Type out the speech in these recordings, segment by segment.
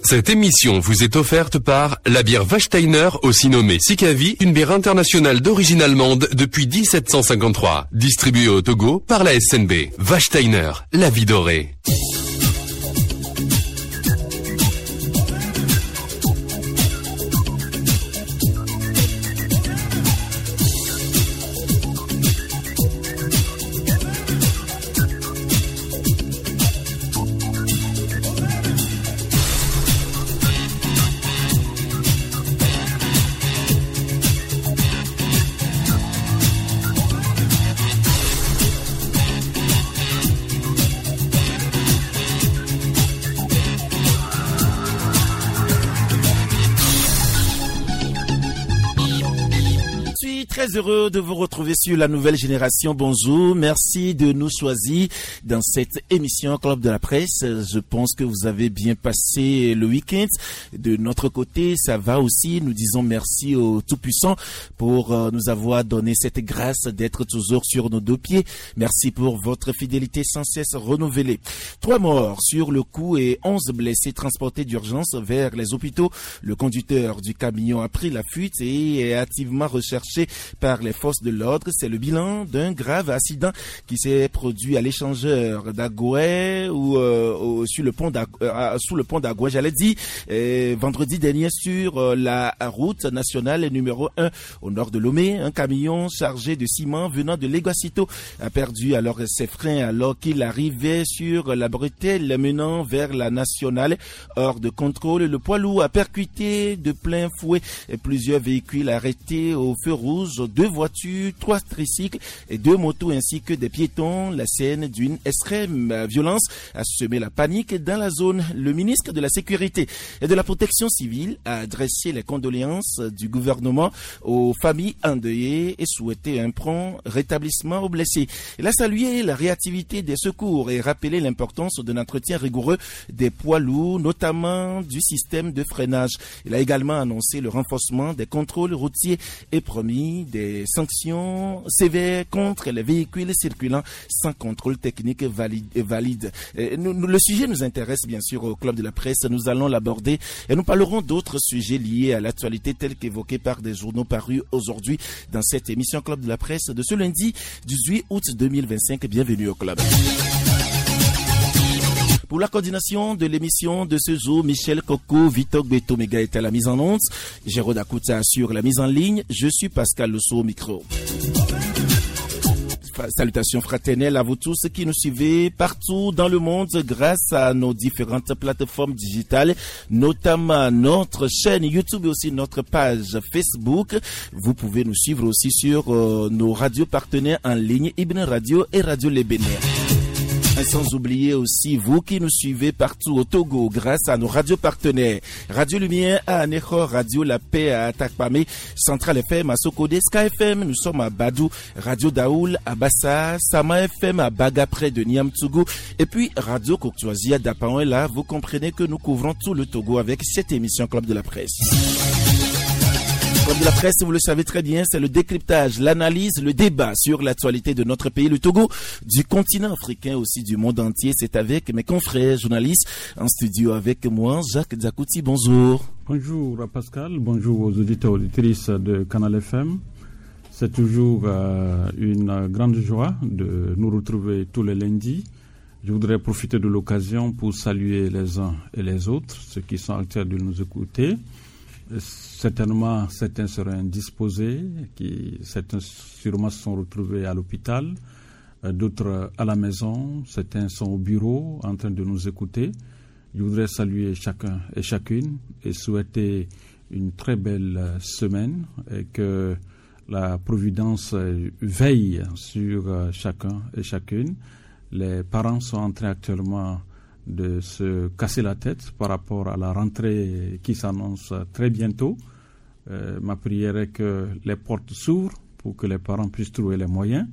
Cette émission vous est offerte par la bière Wachsteiner, aussi nommée Sikavi, une bière internationale d'origine allemande depuis 1753. Distribuée au Togo par la SNB. Wachsteiner, la vie dorée. Très heureux de vous retrouver sur la nouvelle génération. Bonjour, merci de nous choisir dans cette émission Club de la Presse. Je pense que vous avez bien passé le week-end. De notre côté, ça va aussi. Nous disons merci au Tout-Puissant pour nous avoir donné cette grâce d'être toujours sur nos deux pieds. Merci pour votre fidélité sans cesse renouvelée. 3 morts sur le coup et 11 blessés transportés d'urgence vers les hôpitaux. Le conducteur du camion a pris la fuite et est activement recherché par les forces de l'ordre. C'est le bilan d'un grave accident qui s'est produit à l'échangeur d'Agoué ou sous le pont d'Agoué, j'allais dire, vendredi dernier sur la route nationale numéro 1 au nord de Lomé. Un camion chargé de ciment venant de Léguacito a perdu alors ses freins alors qu'il arrivait sur la bretelle menant vers la nationale. Hors de contrôle, le poids lourd a percuté de plein fouet plusieurs véhicules arrêtés au feu rouge, 2 voitures, 3 tricycles et 2 motos ainsi que des piétons. La scène d'une extrême violence a semé la panique dans la zone. Le ministre de la Sécurité et de la Protection civile a adressé les condoléances du gouvernement aux familles endeuillées et souhaité un prompt rétablissement aux blessés. Il a salué la réactivité des secours et rappelé l'importance d'un entretien rigoureux des poids lourds, notamment du système de freinage. Il a également annoncé le renforcement des contrôles routiers et promis des sanctions sévères contre les véhicules circulant sans contrôle technique valide. Le sujet nous intéresse bien sûr au Club de la Presse. Nous allons l'aborder et nous parlerons d'autres sujets liés à l'actualité tels qu'évoqués par des journaux parus aujourd'hui dans cette émission Club de la Presse de ce lundi 18 août 2025. Bienvenue au Club. Pour la coordination de l'émission de ce jour, Michel Coco, Vitor Betomega est à la mise en onde. Jérôme Akouta assure la mise en ligne. Je suis Pascal Lesso au micro. Salutations fraternelles à vous tous qui nous suivez partout dans le monde grâce à nos différentes plateformes digitales, notamment notre chaîne YouTube et aussi notre page Facebook. Vous pouvez nous suivre aussi sur nos radios partenaires en ligne, Ibn Radio et Radio Les Bénin. Sans oublier aussi vous qui nous suivez partout au Togo grâce à nos radios partenaires. Radio Lumière à Anécho, Radio La Paix à Atakpame, Central FM à Sokode, Sky FM, nous sommes à Badou, Radio Daoul à Bassa, Sama FM à Baga près de Niamtougou et puis Radio Courtoisie à Dapaon. Et là, vous comprenez que nous couvrons tout le Togo avec cette émission Club de la Presse. Club de la Presse, vous le savez très bien, c'est le décryptage, l'analyse, le débat sur l'actualité de notre pays, le Togo, du continent africain, aussi du monde entier. C'est avec mes confrères journalistes en studio avec moi, Jacques Zakouti. Bonjour. Bonjour Pascal, bonjour aux auditeurs et auditrices de Canal FM. C'est toujours une grande joie de nous retrouver tous les lundis. Je voudrais profiter de l'occasion pour saluer les uns et les autres, ceux qui sont actuels de nous écouter. Certainement, certains seraient indisposés, certains sûrement se sont retrouvés à l'hôpital, d'autres à la maison, certains sont au bureau en train de nous écouter. Je voudrais saluer chacun et chacune et souhaiter une très belle semaine et que la Providence veille sur chacun et chacune. Les parents sont en train actuellement de se casser la tête par rapport à la rentrée qui s'annonce très bientôt. Ma prière est que les portes s'ouvrent pour que les parents puissent trouver les moyens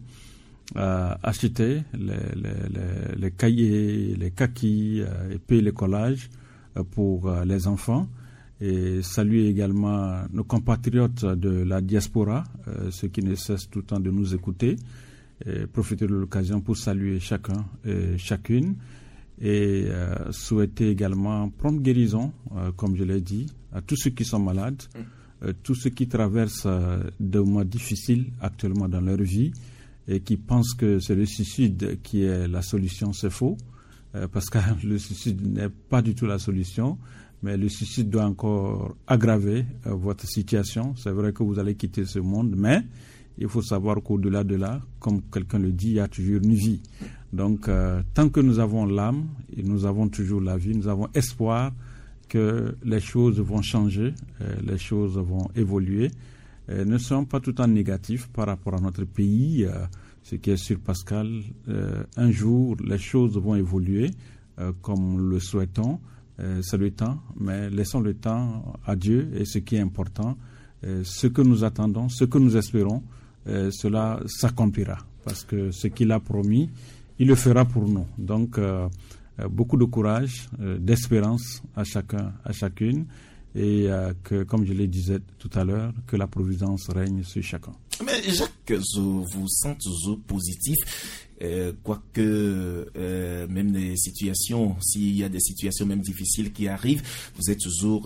acheter les cahiers, les kakis et puis les collages pour les enfants. Et saluer également nos compatriotes de la diaspora, ceux qui ne cessent tout le temps de nous écouter. Et profiter de l'occasion pour saluer chacun et chacune. et souhaiter également prompt guérison, comme je l'ai dit, à tous ceux qui sont malades, tous ceux qui traversent des moments difficiles actuellement dans leur vie et qui pensent que c'est le suicide qui est la solution. C'est faux, parce que le suicide n'est pas du tout la solution, mais le suicide doit encore aggraver votre situation. C'est vrai que vous allez quitter ce monde, mais il faut savoir qu'au-delà de là, comme quelqu'un le dit, il y a toujours une vie. Donc, tant que nous avons l'âme, et nous avons toujours la vie, nous avons espoir que les choses vont changer, les choses vont évoluer. Ne soyons pas tout le temps négatifs par rapport à notre pays. Ce qui est sûr, Pascal, un jour, les choses vont évoluer comme le souhaitons. C'est le temps, mais laissons le temps à Dieu. Et ce qui est important, ce que nous attendons, ce que nous espérons, cela s'accomplira. Parce que ce qu'il a promis, il le fera pour nous. Donc, beaucoup de courage, d'espérance à chacun, à chacune, et que, comme je le disais tout à l'heure, que la providence règne sur chacun. Mais Jacques, je vous sens toujours positif, quoique même les situations, s'il y a des situations même difficiles qui arrivent, vous êtes toujours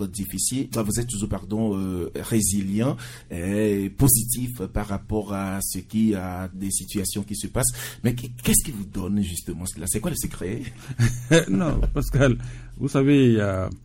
résilient et positif par rapport à des situations qui se passent. Mais qu'est-ce qui vous donne justement cela? C'est quoi le secret? Non, Pascal, vous savez,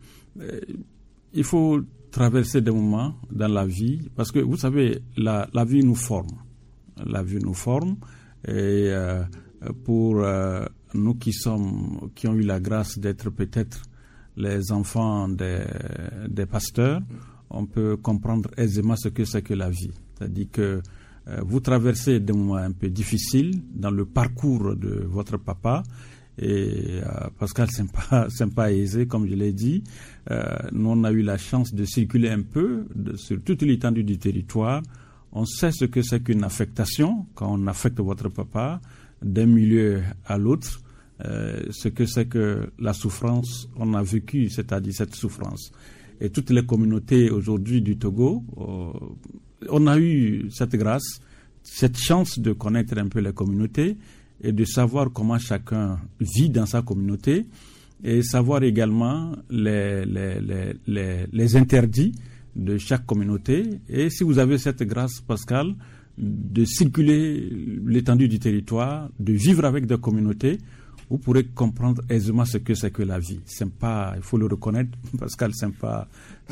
il faut traverser des moments dans la vie, parce que vous savez, la vie nous forme. La vie nous forme, et pour nous qui ont eu la grâce d'être peut-être les enfants des pasteurs, on peut comprendre aisément ce que c'est que la vie. C'est-à-dire que vous traversez des moments un peu difficiles dans le parcours de votre papa. Et Pascal, c'est pas aisé, comme je l'ai dit. Nous, on a eu la chance de circuler un peu sur toute l'étendue du territoire. On sait ce que c'est qu'une affectation, quand on affecte votre papa d'un milieu à l'autre, ce que c'est que la souffrance, on a vécu, c'est-à-dire cette souffrance. Et toutes les communautés aujourd'hui du Togo, on a eu cette grâce, cette chance de connaître un peu les communautés et de savoir comment chacun vit dans sa communauté, et savoir également les interdits de chaque communauté. Et si vous avez cette grâce, Pascal, de circuler l'étendue du territoire, de vivre avec des communautés, vous pourrez comprendre aisément ce que c'est que la vie. C'est pas, il faut le reconnaître, Pascal, c'est pas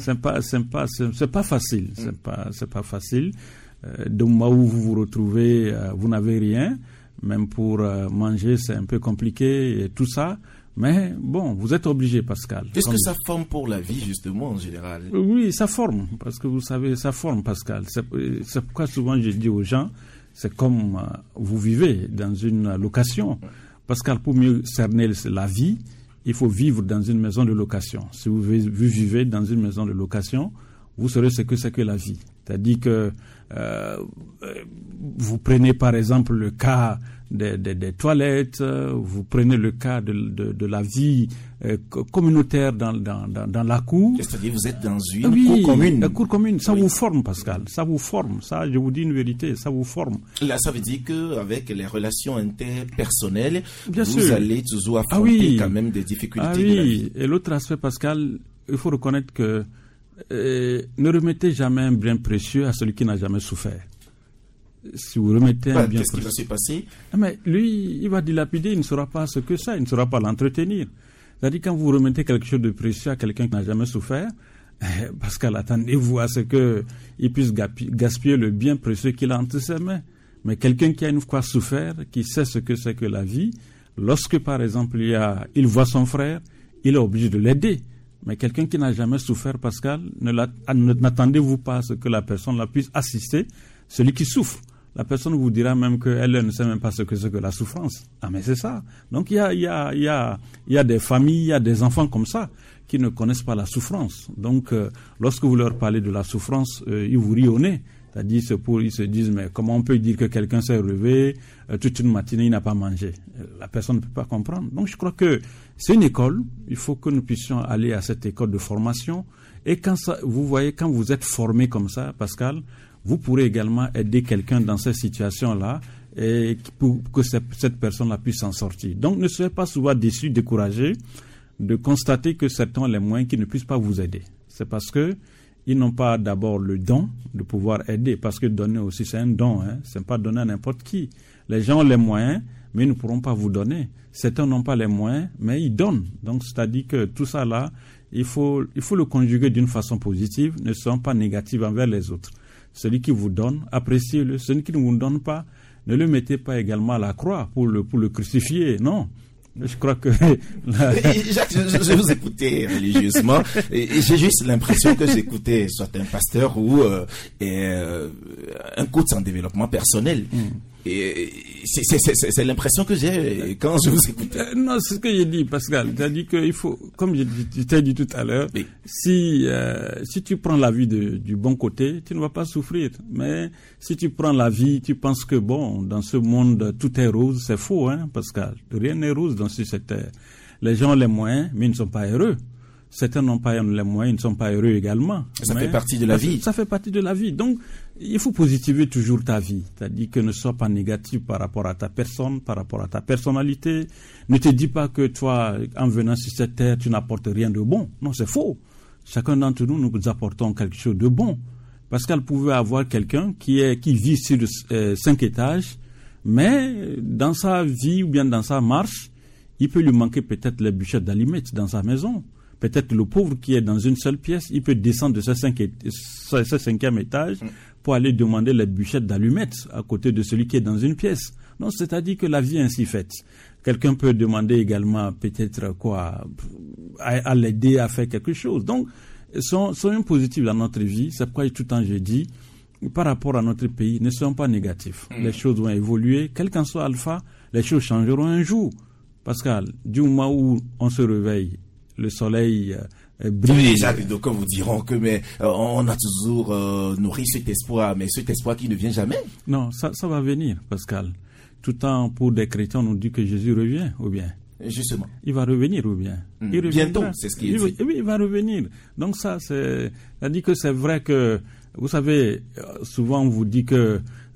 facile. C'est pas facile. De moment où vous vous retrouvez, vous n'avez rien. Même pour manger, c'est un peu compliqué et tout ça. Mais bon, vous êtes obligé, Pascal. Qu'est-ce que ça forme pour la vie, justement, en général? Oui, ça forme. Parce que vous savez, ça forme, Pascal. C'est pourquoi souvent je dis aux gens, c'est comme vous vivez dans une location. Pascal, pour mieux cerner la vie, il faut vivre dans une maison de location. Si vous vivez dans une maison de location, vous saurez ce que c'est que la vie. C'est-à-dire que vous prenez par exemple le cas des toilettes, vous prenez le cas de la vie communautaire dans la cour. C'est-à-dire vous êtes dans une cour commune. La cour commune, ça vous forme, Pascal, ça vous forme, ça, je vous dis une vérité, ça vous forme. Là, ça veut dire qu'avec les relations interpersonnelles, bien vous sûr. Allez toujours affronter quand même des difficultés de la vie. Et l'autre aspect, Pascal, il faut reconnaître que ne remettez jamais un bien précieux à celui qui n'a jamais souffert. Si vous remettez un bien précieux, qu'est-ce qui va se passer? Mais lui, il va dilapider, il ne saura pas ce que c'est, il ne saura pas l'entretenir. C'est-à-dire, quand vous remettez quelque chose de précieux à quelqu'un qui n'a jamais souffert, Pascal, attendez-vous à ce qu'il puisse gaspiller le bien précieux qu'il a entre ses mains. Mais quelqu'un qui a une fois souffert, qui sait ce que c'est que la vie, lorsque par exemple il voit son frère, il est obligé de l'aider. Mais quelqu'un qui n'a jamais souffert, Pascal, n'attendez-vous pas à ce que la personne la puisse assister, celui qui souffre. La personne vous dira même qu'elle ne sait même pas ce que c'est que la souffrance. Ah, mais c'est ça. Donc il y a des familles, il y a des enfants comme ça qui ne connaissent pas la souffrance. Donc lorsque vous leur parlez de la souffrance, ils vous rient au nez. C'est-à-dire, ils se disent, mais comment on peut dire que quelqu'un s'est relevé toute une matinée, il n'a pas mangé? La personne ne peut pas comprendre. Donc je crois que c'est une école. Il faut que nous puissions aller à cette école de formation. Et vous voyez, quand vous êtes formé comme ça, Pascal, vous pourrez également aider quelqu'un dans cette situation-là et pour que cette personne-là puisse s'en sortir. Donc ne soyez pas souvent déçus, découragés de constater que certains ont les moyens qui ne puissent pas vous aider. C'est parce que ils n'ont pas d'abord le don de pouvoir aider, parce que donner aussi c'est un don, c'est pas donner à n'importe qui. Les gens ont les moyens, mais ils ne pourront pas vous donner. Certains n'ont pas les moyens, mais ils donnent. Donc c'est-à-dire que tout ça là, il faut le conjuguer d'une façon positive, ne soyons pas négatifs envers les autres. Celui qui vous donne, appréciez-le. Celui qui ne vous donne pas, ne le mettez pas également à la croix pour le crucifier, non. Je crois que... Jacques, je vous écoutais religieusement et j'ai juste l'impression que j'écoutais soit un pasteur ou un coach en développement personnel. Et c'est l'impression que j'ai quand je vous écoute. Non, c'est ce que j'ai dit, Pascal. Tu as dit qu'il faut, comme je t'ai dit tout à l'heure, oui. Si tu prends la vie du bon côté, tu ne vas pas souffrir. Mais si tu prends la vie, tu penses que bon, dans ce monde, tout est rose, c'est faux, Pascal. Rien n'est rose dans cette terre. Les gens ont les moyens, mais ils ne sont pas heureux. Certains n'ont pas les moyens, ils ne sont pas heureux également. Ça fait partie de la vie. Ça fait partie de la vie. Donc, il faut positiver toujours ta vie. C'est-à-dire que ne sois pas négatif par rapport à ta personne, par rapport à ta personnalité. Ne te dis pas que toi, en venant sur cette terre, tu n'apportes rien de bon. Non, c'est faux. Chacun d'entre nous, nous apportons quelque chose de bon. Parce qu'elle pouvait avoir quelqu'un qui vit sur 5 étages, mais dans sa vie ou bien dans sa marche, il peut lui manquer peut-être les bûchettes d'allumettes dans sa maison. Peut-être le pauvre qui est dans une seule pièce, il peut descendre de ce 5e étage pour aller demander les bûchettes d'allumettes à côté de celui qui est dans une pièce. Non, c'est-à-dire que la vie est ainsi faite. Quelqu'un peut demander également peut-être à l'aider à faire quelque chose. Donc, soyons positifs dans notre vie. C'est pourquoi tout le temps je dis, par rapport à notre pays, ne soyons pas négatifs. Les choses vont évoluer. Quel qu'en soit Alpha, les choses changeront un jour. Pascal, du moment où on se réveille, le soleil brille. Jacques, donc vous diront que on a toujours nourri cet espoir, mais cet espoir qui ne vient jamais. Non, ça va venir, Pascal. Tout le temps, pour des chrétiens, on nous dit que Jésus revient, ou bien. Justement. Il va revenir, ou bien. Bientôt, c'est ce qu'il dit. Oui, il va revenir. Donc ça dit que c'est vrai que, vous savez, souvent on vous dit que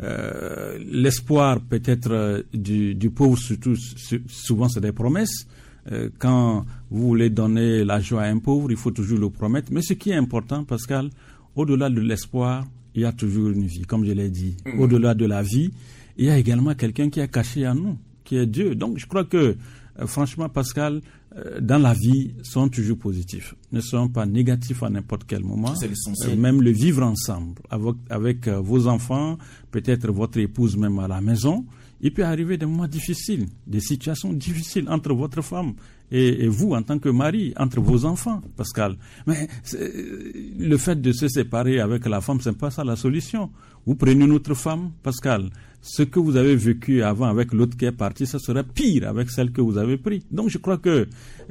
l'espoir peut-être du pauvre, surtout, souvent c'est des promesses. Quand vous voulez donner la joie à un pauvre, il faut toujours le promettre. Mais ce qui est important, Pascal, au-delà de l'espoir, il y a toujours une vie, comme je l'ai dit. Au-delà de la vie, il y a également quelqu'un qui est caché en nous, qui est Dieu. Donc je crois que, franchement, Pascal, dans la vie, soyons toujours positifs. Ne soyons pas négatifs à n'importe quel moment. C'est l'essentiel. Même le vivre ensemble, avec vos enfants, peut-être votre épouse même à la maison. Il peut arriver des moments difficiles, des situations difficiles entre votre femme et vous en tant que mari, entre vos enfants, Pascal. Mais le fait de se séparer avec la femme, c'est pas ça la solution. Vous prenez une autre femme, Pascal. Ce que vous avez vécu avant avec l'autre qui est parti, ça serait pire avec celle que vous avez pris. Donc je crois que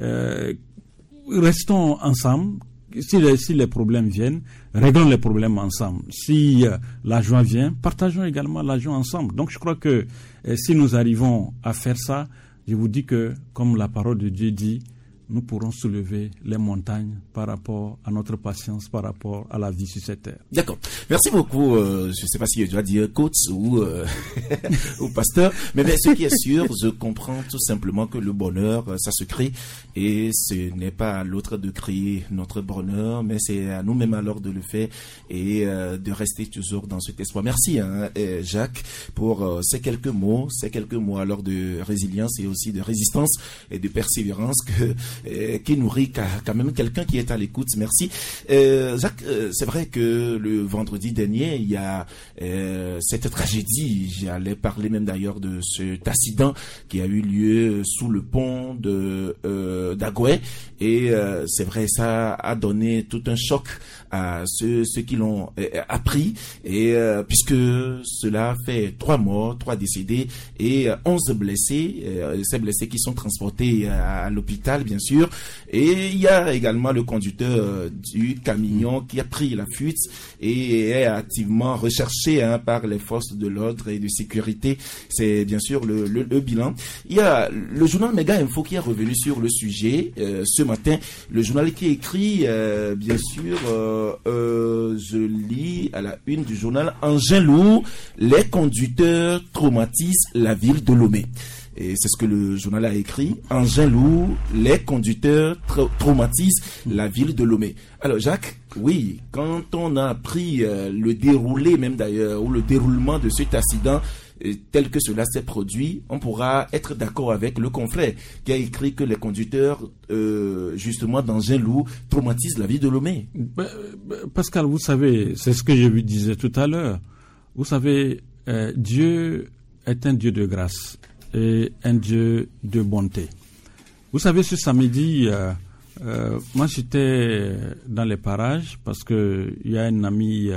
restons ensemble. Si les problèmes viennent, réglons les problèmes ensemble. Si la joie vient, partageons également la joie ensemble. Donc je crois que si nous arrivons à faire ça, je vous dis que, comme la parole de Dieu dit, nous pourrons soulever les montagnes par rapport à notre patience, par rapport à la vie sur cette terre. D'accord. Merci beaucoup. Je ne sais pas si je dois dire coach ou pasteur, mais ce qui est sûr, je comprends tout simplement que le bonheur, ça se crée et ce n'est pas à l'autre de créer notre bonheur, mais c'est à nous-mêmes alors de le faire et de rester toujours dans cet espoir. Merci Jacques pour ces quelques mots alors de résilience et aussi de résistance et de persévérance qui nourrit quand même quelqu'un qui est à l'écoute. Merci. Jacques, c'est vrai que le vendredi dernier, il y a cette tragédie. J'allais parler même d'ailleurs de cet accident qui a eu lieu sous le pont d'Agoué. Et c'est vrai, ça a donné tout un choc à ceux qui l'ont appris. Et puisque cela fait 3 morts, 3 décédés et 11 blessés. Ces blessés qui sont transportés à l'hôpital, bien sûr. sûr. Et il y a également le conducteur du camion qui a pris la fuite et est activement recherché par les forces de l'ordre et de sécurité. C'est bien sûr le bilan. Il y a le journal Méga Info qui est revenu sur le sujet ce matin. Le journal qui écrit, bien sûr, je lis à la une du journal, engin lourd, les conducteurs traumatisent la ville de Lomé. Et c'est ce que le journal a écrit. Engin lourd, les conducteurs traumatisent la ville de Lomé. Alors Jacques, oui, quand on a appris le déroulé même d'ailleurs, ou le déroulement de cet accident tel que cela s'est produit, on pourra être d'accord avec le confrère qui a écrit que les conducteurs justement d'engins lourds traumatisent la ville de Lomé. Pascal, vous savez, c'est ce que je vous disais tout à l'heure. Vous savez, Dieu est un Dieu de grâce et un Dieu de bonté. Vous savez, ce samedi, moi j'étais dans les parages parce que il y a une amie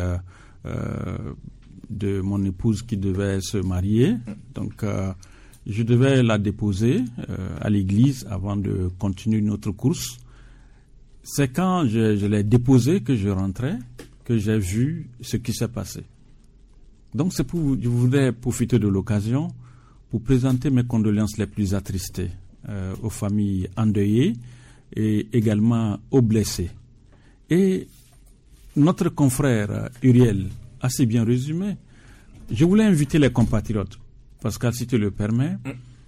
de mon épouse qui devait se marier. Donc, je devais la déposer à l'église avant de continuer notre course. C'est quand je l'ai déposée que je rentrais que j'ai vu ce qui s'est passé. Donc, je voudrais profiter de l'occasion pour présenter mes condoléances les plus attristées aux familles endeuillées et également aux blessés. Et notre confrère Uriel a assez bien résumé. Je voulais inviter les compatriotes, Pascal, si tu le permets,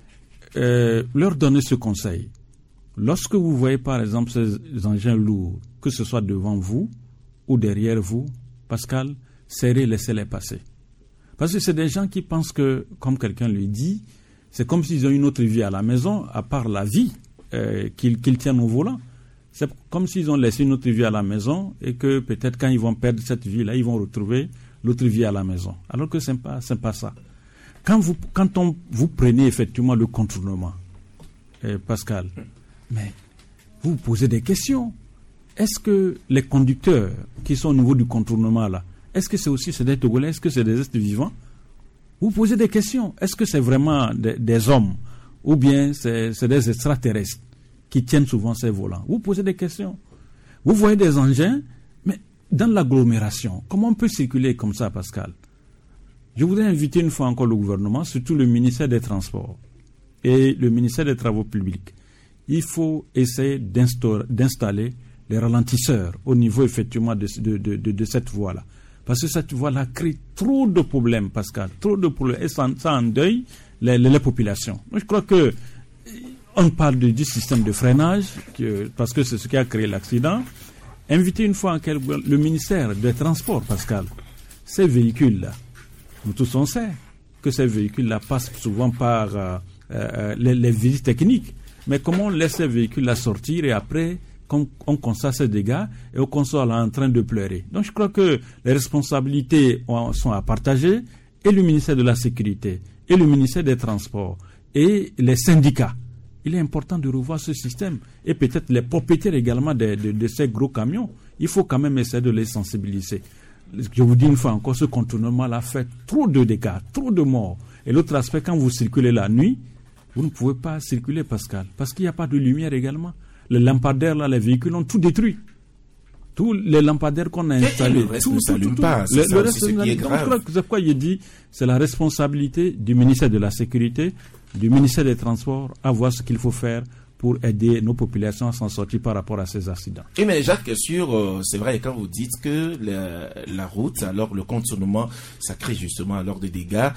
leur donner ce conseil. Lorsque vous voyez par exemple ces engins lourds, que ce soit devant vous ou derrière vous, Pascal, serrez, laissez-les passer. Parce que c'est des gens qui pensent que, comme quelqu'un lui dit, c'est comme s'ils ont une autre vie à la maison, à part la vie qu'ils tiennent au volant. C'est comme s'ils ont laissé une autre vie à la maison et que peut-être quand ils vont perdre cette vie-là, ils vont retrouver l'autre vie à la maison. Alors que c'est pas ça. Quand vous prenez effectivement le contournement, Pascal, mais vous posez des questions. Est-ce que les conducteurs qui sont au niveau du contournement là, est-ce que c'est des Togolais? Est-ce que c'est des êtres vivants? Vous posez des questions. Est-ce que c'est vraiment des hommes ou bien c'est des extraterrestres qui tiennent souvent ces volants? Vous posez des questions. Vous voyez des engins, mais dans l'agglomération, comment on peut circuler comme ça, Pascal? Je voudrais inviter une fois encore le gouvernement, surtout le ministère des Transports et le ministère des Travaux publics. Il faut essayer d'installer les ralentisseurs au niveau effectivement de cette voie-là. Parce que cette voie-là crée trop de problèmes, Pascal, trop de problèmes, et ça endeuille les populations. Donc, je crois que on parle du système de freinage, parce que c'est ce qui a créé l'accident. Inviter une fois le ministère des Transports, Pascal, ces véhicules-là, nous tous on sait que ces véhicules-là passent souvent par les visites techniques. Mais comment on laisse ces véhicules-là sortir et après on constate ces dégâts et on constate là en train de pleurer. Donc je crois que les responsabilités sont à partager, et le ministère de la Sécurité, et le ministère des Transports, et les syndicats. Il est important de revoir ce système, et peut-être les propriétaires également de ces gros camions. Il faut quand même essayer de les sensibiliser. Je vous dis une fois encore, ce contournement-là fait trop de dégâts, trop de morts. Et l'autre aspect, quand vous circulez la nuit, vous ne pouvez pas circuler, Pascal, parce qu'il n'y a pas de lumière également. Les lampadaires, là, les véhicules ont tout détruit. Tous les lampadaires qu'on a installés. Le reste ne s'allume pas. Le reste, c'est ce qui est grave. C'est pourquoi je dis, c'est la responsabilité du ministère de la Sécurité, du ministère des Transports, à voir ce qu'il faut faire pour aider nos populations à s'en sortir par rapport à ces accidents. Et mais Jacques, c'est vrai, quand vous dites que la route, alors le contournement, ça crée justement alors des dégâts.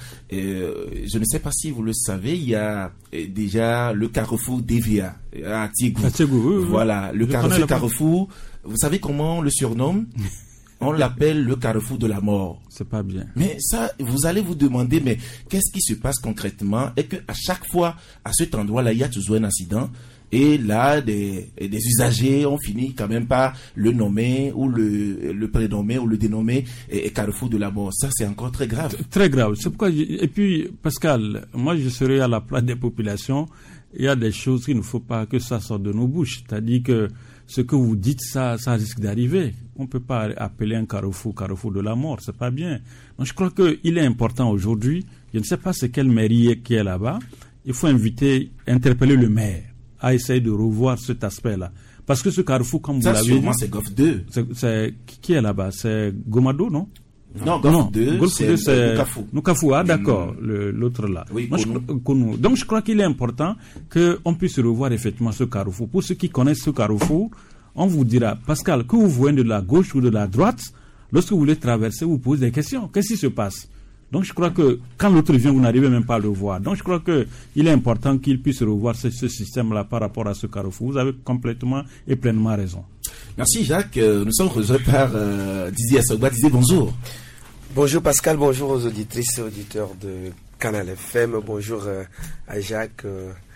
Je ne sais pas si vous le savez, il y a déjà le carrefour d'Evia à Tiégou. Oui, voilà, le carrefour. Vous savez comment on le surnomme? On l'appelle le carrefour de la mort. C'est pas bien. Mais ça, vous allez vous demander, mais qu'est-ce qui se passe concrètement? Et que à chaque fois, à cet endroit-là, il y a toujours un accident. Et là, des usagers ont fini quand même par le nommer ou le prénommer ou le dénommer carrefour de la mort. Ça, c'est encore très grave. Très grave. C'est pourquoi. Et puis, Pascal, moi, je serai à la place des populations. Il y a des choses qu'il ne faut pas que ça sorte de nos bouches. C'est-à-dire que ce que vous dites, ça risque d'arriver. On ne peut pas appeler un carrefour de la mort. C'est pas bien. Donc, je crois qu'il est important aujourd'hui. Je ne sais pas c'est quelle mairie qui est là-bas. Il faut interpeller le maire à essayer de revoir cet aspect-là. Parce que ce carrefour, comme vous l'avez dit... c'est Golf 2. Qui est là-bas? C'est Gomado, non? Non, Golf 2, c'est Noukafou. Ah, d'accord, l'autre là. Oui, Konou. Donc, je crois qu'il est important qu'on puisse revoir effectivement ce carrefour. Pour ceux qui connaissent ce carrefour, on vous dira, Pascal, que vous voyez de la gauche ou de la droite, lorsque vous voulez traverser, vous posez des questions. Qu'est-ce qui se passe? Donc, je crois que quand l'autre vient, vous n'arrivez même pas à le voir. Donc, je crois qu'il est important qu'il puisse revoir ce système-là par rapport à ce carrefour. Vous avez complètement et pleinement raison. Merci, Jacques. Nous sommes rejoints par Didier Assogba. Didier, bonjour. Bonjour Pascal, bonjour aux auditrices et auditeurs de Canal FM. Bonjour à Jacques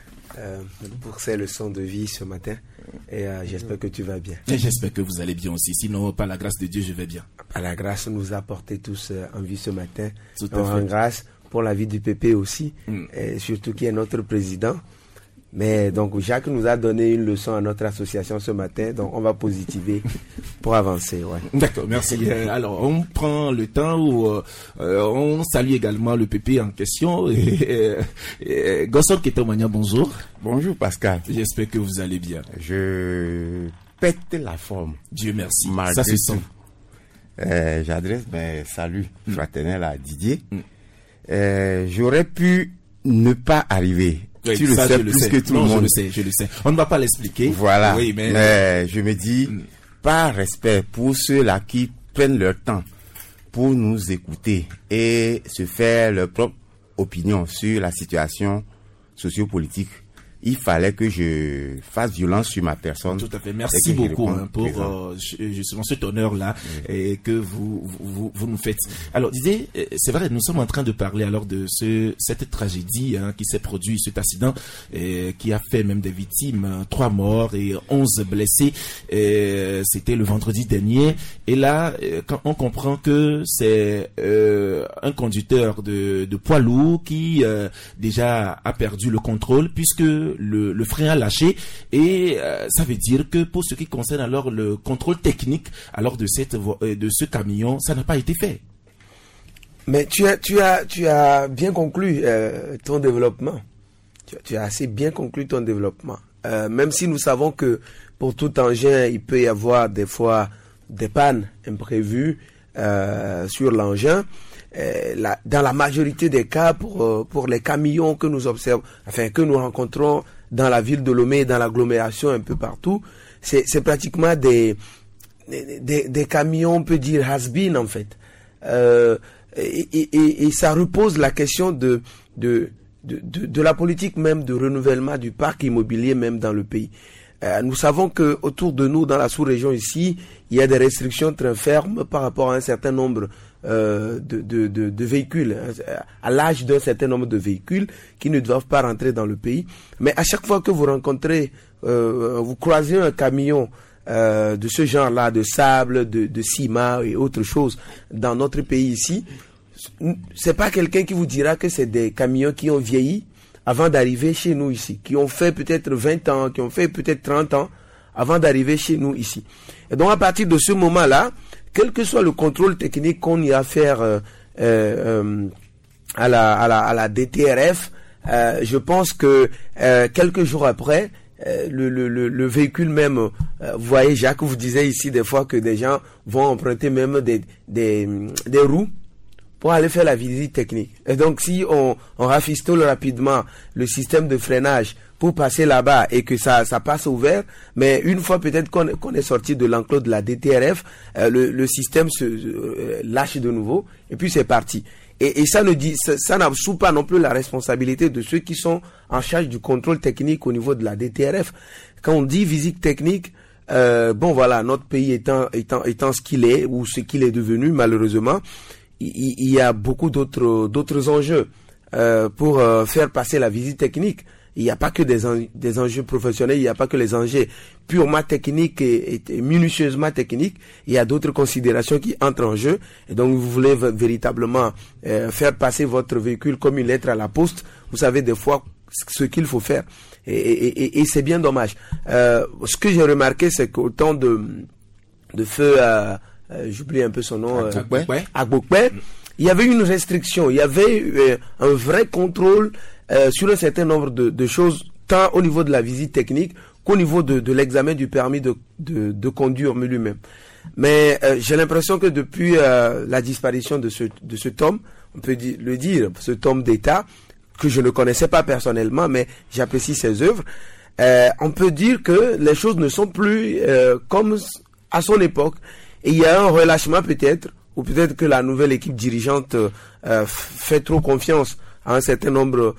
pour ces leçons de vie ce matin. Et j'espère que tu vas bien. Et j'espère que vous allez bien aussi. Sinon, par la grâce de Dieu, je vais bien. Par la grâce, nous a porté tous en vie ce matin. On rend grâce pour la vie du PP aussi, et surtout qui est notre président. Mais donc Jacques nous a donné une leçon à notre association ce matin, donc on va positiver pour avancer. Ouais. D'accord, merci. Alors on prend le temps où on salue également le PP en question. Gosson Ketomania, bonjour. Bonjour Pascal. J'espère que vous allez bien. Je pète la forme. Dieu merci. Ça se sent. J'adresse mes saluts fraternels à Didier. J'aurais pu ne pas arriver. Oui, tu le sais plus que tout le monde. Je le sais. On ne va pas l'expliquer. Voilà. Oui, mais je me dis, par respect pour ceux-là qui prennent leur temps pour nous écouter et se faire leur propre opinion sur la situation sociopolitique, il fallait que je fasse violence sur ma personne. Tout à fait. Merci beaucoup pour justement cet honneur-là que vous nous faites. Alors, Didier, c'est vrai, nous sommes en train de parler alors de cette tragédie qui s'est produite, cet accident qui a fait même des victimes, 3 morts et 11 blessés. C'était le vendredi dernier. Et là, quand on comprend que c'est un conducteur de poids lourd qui déjà a perdu le contrôle puisque le frein a lâché et ça veut dire que pour ce qui concerne alors le contrôle technique alors de ce camion, ça n'a pas été fait. Mais tu as bien conclu ton développement. Tu as assez bien conclu ton développement. Même si nous savons que pour tout engin, il peut y avoir des fois des pannes imprévues sur l'engin. Dans la majorité des cas, pour les camions que nous observons, enfin que nous rencontrons dans la ville de Lomé et dans l'agglomération un peu partout, c'est pratiquement des camions, on peut dire has-been en fait. Et ça repose la question de la politique même de renouvellement du parc immobilier même dans le pays. Nous savons que autour de nous, dans la sous-région ici, il y a des restrictions très fermes par rapport à un certain nombre de véhicules, à l'âge d'un certain nombre de véhicules qui ne doivent pas rentrer dans le pays. Mais à chaque fois que vous rencontrez, vous croisez un camion de ce genre-là, de sable, de ciment et autre chose dans notre pays ici, c'est pas quelqu'un qui vous dira que c'est des camions qui ont vieilli avant d'arriver chez nous ici, qui ont fait peut-être 20 ans, qui ont fait peut-être 30 ans avant d'arriver chez nous ici. Et donc à partir de ce moment-là, quel que soit le contrôle technique qu'on y a à faire à la DTRF, je pense que quelques jours après, le véhicule même, vous voyez Jacques, vous disiez ici des fois que des gens vont emprunter même des roues pour aller faire la visite technique. Et donc si on rafistole rapidement le système de freinage pour passer là-bas et que ça passe ouvert, mais une fois peut-être qu'on est sorti de l'enclos de la DTRF, le système se lâche de nouveau et puis c'est parti. Et ça n'absout pas non plus la responsabilité de ceux qui sont en charge du contrôle technique au niveau de la DTRF. Quand on dit visite technique, bon voilà, notre pays étant ce qu'il est ou ce qu'il est devenu malheureusement, il y a beaucoup d'autres enjeux pour faire passer la visite technique. Il n'y a pas que des enjeux professionnels, il n'y a pas que les enjeux purement techniques et minutieusement techniques. Il y a d'autres considérations qui entrent en jeu. Et donc, vous voulez véritablement faire passer votre véhicule comme une lettre à la poste. Vous savez des fois ce qu'il faut faire. Et c'est bien dommage. Ce que j'ai remarqué, c'est qu'au temps de feu, j'oublie un peu son nom, Agbokpe, il y avait une restriction, il y avait un vrai contrôle sur un certain nombre de choses tant au niveau de la visite technique qu'au niveau de l'examen du permis de conduire lui-même. Mais j'ai l'impression que depuis la disparition de ce tome, on peut le dire, ce tome d'État, que je ne connaissais pas personnellement, mais j'apprécie ses œuvres, on peut dire que les choses ne sont plus comme à son époque. Et il y a un relâchement peut-être, ou peut-être que la nouvelle équipe dirigeante fait trop confiance à un certain nombre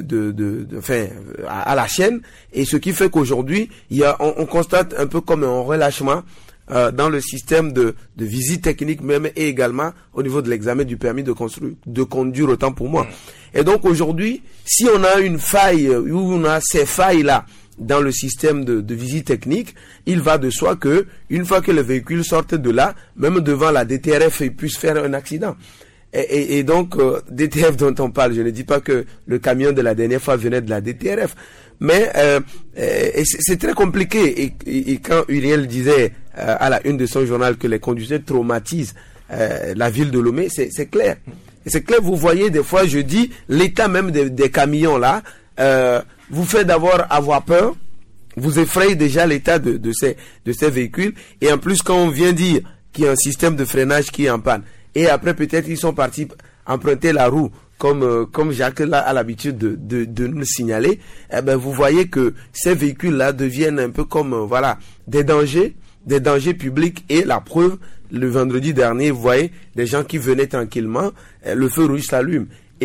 à la chaîne, et ce qui fait qu'aujourd'hui, on constate un peu comme un relâchement dans le système de visite technique même, et également au niveau de l'examen du permis de conduire, autant pour moi. Et donc aujourd'hui, si on a une faille, ou on a ces failles-là dans le système de visite technique, il va de soi que une fois que le véhicule sorte de là, même devant la DTRF, il puisse faire un accident. Et donc, DTF dont on parle, je ne dis pas que le camion de la dernière fois venait de la DTRF, mais c'est très compliqué. Et quand Uriel disait à la une de son journal que les conducteurs traumatisent la ville de Lomé, c'est clair. Et c'est clair, vous voyez, des fois, je dis, l'état même des camions là, vous fait d'abord avoir peur, vous effraie déjà l'état de ces véhicules, et en plus, quand on vient dire qu'il y a un système de freinage qui est en panne, et après, peut-être, ils sont partis emprunter la roue, comme Jacques là, a l'habitude de nous signaler. Eh ben, vous voyez que ces véhicules-là deviennent un peu comme, des dangers publics. Et la preuve, le vendredi dernier, vous voyez, des gens qui venaient tranquillement, le feu rouge s'allume,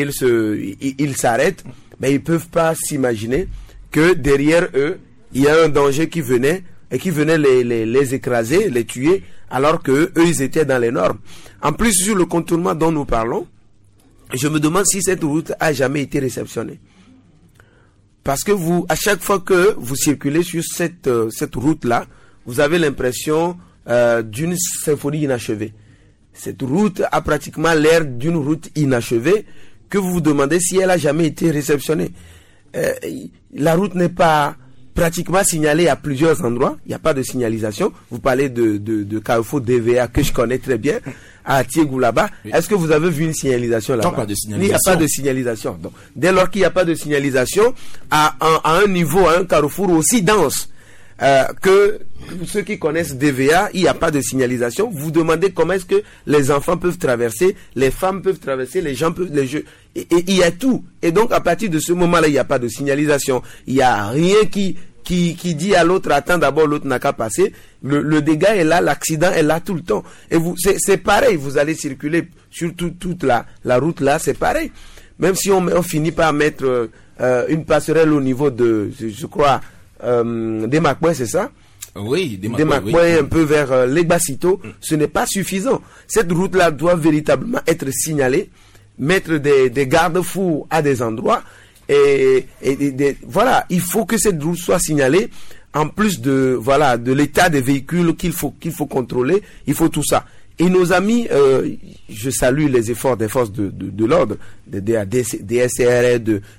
ils s'arrêtent, mais ils peuvent pas s'imaginer que derrière eux, il y a un danger qui venait, et qui venait les écraser, les tuer, alors que eux, ils étaient dans les normes. En plus, sur le contournement dont nous parlons, je me demande si cette route a jamais été réceptionnée. Parce que à chaque fois que vous circulez sur cette route-là, vous avez l'impression d'une symphonie inachevée. Cette route a pratiquement l'air d'une route inachevée, que vous vous demandez si elle a jamais été réceptionnée. La route n'est pas pratiquement signalée à plusieurs endroits. Il n'y a pas de signalisation. Vous parlez de Carrefour DVA que je connais très bien, à Tiégou là-bas. Oui. Est-ce que vous avez vu une signalisation là-bas? Non, pas de signalisation. Il n'y a pas de signalisation. Donc, dès lors qu'il n'y a pas de signalisation, à un niveau, à un carrefour aussi dense que ceux qui connaissent DVA, il n'y a pas de signalisation. Vous demandez comment est-ce que les enfants peuvent traverser, les femmes peuvent traverser, les gens peuvent, et il y a tout. Et donc, à partir de ce moment-là, il n'y a pas de signalisation. Il n'y a rien qui dit à l'autre, attends d'abord, l'autre n'a qu'à passer. Le dégât est là, l'accident est là tout le temps. Et c'est pareil, vous allez circuler sur toute la route là, c'est pareil. Même si on finit par mettre une passerelle au niveau de, je crois, des Macouais, c'est ça? Oui, des Macouais, un peu vers l'Egbacito, ce n'est pas suffisant. Cette route-là doit véritablement être signalée, mettre des garde-fous à des endroits, et voilà, il faut que cette route soit signalée, en plus de l'état des véhicules qu'il faut contrôler, il faut tout ça. Et nos amis, je salue les efforts des forces de l'ordre, des SCRS,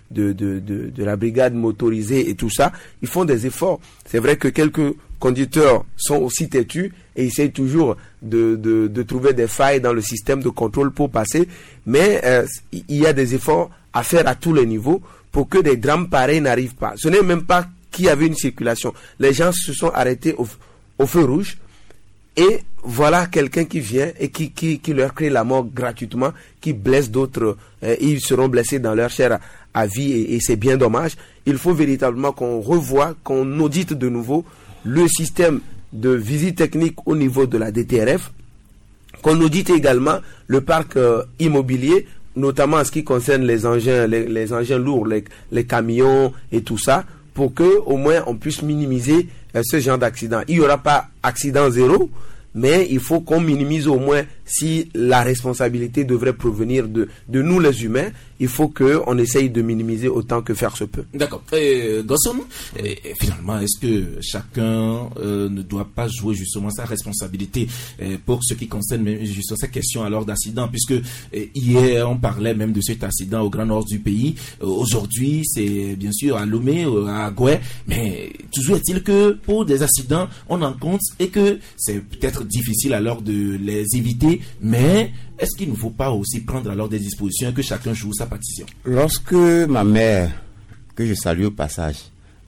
de la brigade motorisée et tout ça. Ils font des efforts. C'est vrai que quelques conducteurs sont aussi têtus et essayent toujours de trouver des failles dans le système de contrôle pour passer. Mais il y a des efforts à faire à tous les niveaux pour que des drames pareils n'arrivent pas. Ce n'est même pas qu'il y avait une circulation. Les gens se sont arrêtés au feu rouge. Et voilà quelqu'un qui vient et qui leur crée la mort gratuitement, qui blesse d'autres, ils seront blessés dans leur chair à vie, et c'est bien dommage. Il faut véritablement qu'on revoie, qu'on audite de nouveau le système de visite technique au niveau de la DTRF, qu'on audite également le parc immobilier, notamment en ce qui concerne les engins lourds, les camions et tout ça, pour que au moins on puisse minimiser ce genre d'accident. Il n'y aura pas accident zéro, mais il faut qu'on minimise au moins, si la responsabilité devrait provenir de nous les humains, il faut qu'on essaye de minimiser autant que faire se peut. D'accord. Gosson, finalement, est-ce que chacun ne doit pas jouer justement sa responsabilité pour ce qui concerne justement cette question alors d'accident, puisque hier on parlait même de cet accident au grand nord du pays, aujourd'hui c'est bien sûr à Lomé, à Goué, mais toujours est-il que pour des accidents on en compte et que c'est peut-être difficile alors de les éviter, mais est-ce qu'il ne faut pas aussi prendre alors des dispositions et que chacun joue sa partition? Lorsque ma mère, que je salue au passage,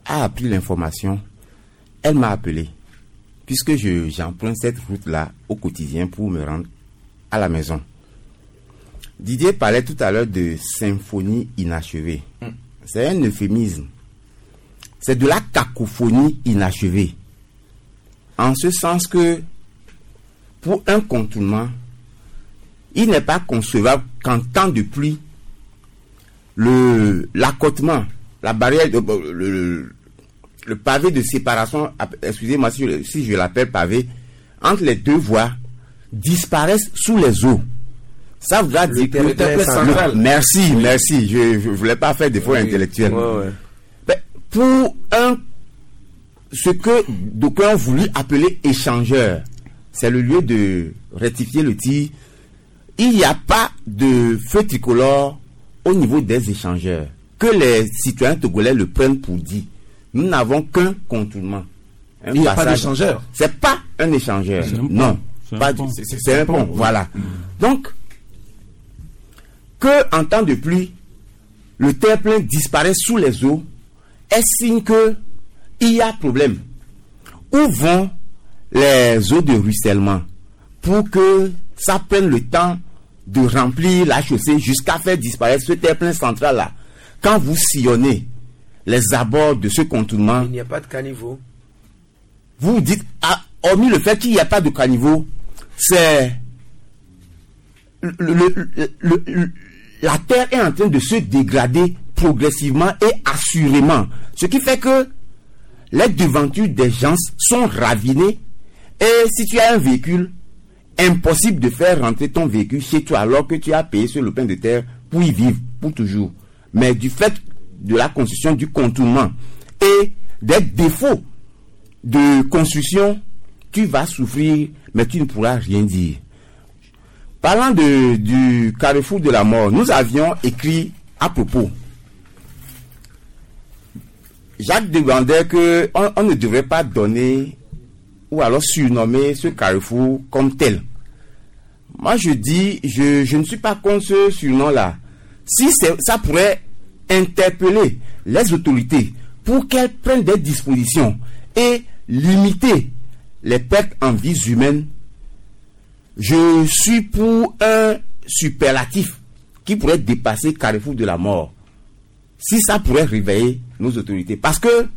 a appris l'information, elle m'a appelé. Puisque j'emprunte cette route-là au quotidien pour me rendre à la maison. Didier parlait tout à l'heure de symphonie inachevée. C'est un euphémisme. C'est de la cacophonie inachevée. En ce sens que, pour un contournement, il n'est pas concevable qu'en temps de pluie, l'accotement, la barrière, le pavé de séparation, excusez-moi si je l'appelle pavé, entre les deux voies, disparaissent sous les eaux. Ça voudra dire que le terre-plein central. Merci. Je voulais pas faire d'efforts intellectuels. Mais pour ce que d'aucuns ont voulu appeler échangeur, c'est le lieu de rectifier le tir. Il n'y a pas de feu tricolore au niveau des échangeurs. Que les citoyens togolais le prennent pour dit. Nous n'avons qu'un contournement. Il n'y a pas d'échangeur. C'est pas un échangeur. Non. C'est un pont. Voilà. Donc, que en temps de pluie, le terre-plein disparaît sous les eaux, est signe que il y a problème. Où vont les eaux de ruissellement pour que ça prenne le temps de remplir la chaussée jusqu'à faire disparaître ce terre-plein central-là? Quand vous sillonnez les abords de ce contournement, il n'y a pas de caniveau. Vous dites, hormis le fait qu'il n'y a pas de caniveau, c'est la terre est en train de se dégrader progressivement et assurément. Ce qui fait que les devantures des gens sont ravinées. Et si tu as un véhicule, impossible de faire rentrer ton véhicule chez toi alors que tu as payé sur le pain de terre pour y vivre pour toujours. Mais du fait de la construction du contournement et des défauts de construction, tu vas souffrir, mais tu ne pourras rien dire. Parlant du carrefour de la mort, nous avions écrit à propos. Jacques demandait qu'on ne devrait pas donner ou alors surnommer ce carrefour comme tel. Moi je dis, je ne suis pas contre ce surnom-là. Si ça pourrait interpeller les autorités pour qu'elles prennent des dispositions et limiter les pertes en vies humaines, je suis pour un superlatif qui pourrait dépasser carrefour de la mort. Si ça pourrait réveiller nos autorités. Parce que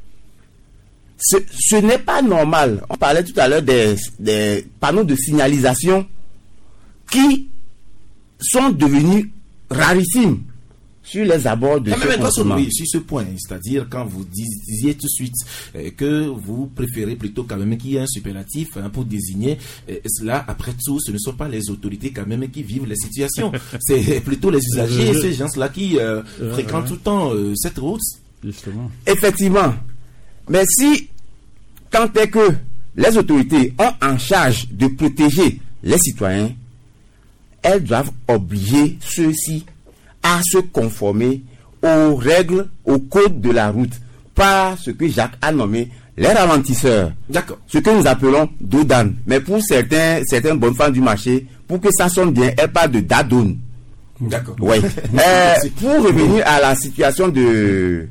ce n'est pas normal. On parlait tout à l'heure des panneaux de signalisation qui sont devenus rarissimes sur les abords de ce contournement. Sur ce point, c'est-à-dire quand vous disiez tout de suite que vous préférez plutôt quand même qu'il y ait un superlatif pour désigner cela, après tout, ce ne sont pas les autorités quand même qui vivent les situations. C'est plutôt les usagers, ces gens-là qui fréquentent tout le temps cette route. Justement. Effectivement. Mais si, tant est que les autorités ont en charge de protéger les citoyens, elles doivent obliger ceux-ci à se conformer aux règles, au code de la route, par ce que Jacques a nommé les ralentisseurs. D'accord. Ce que nous appelons dodan. Mais pour certains bonnes femmes du marché, pour que ça sonne bien, elles parlent de dadoun. D'accord. Oui. Pour revenir à la situation de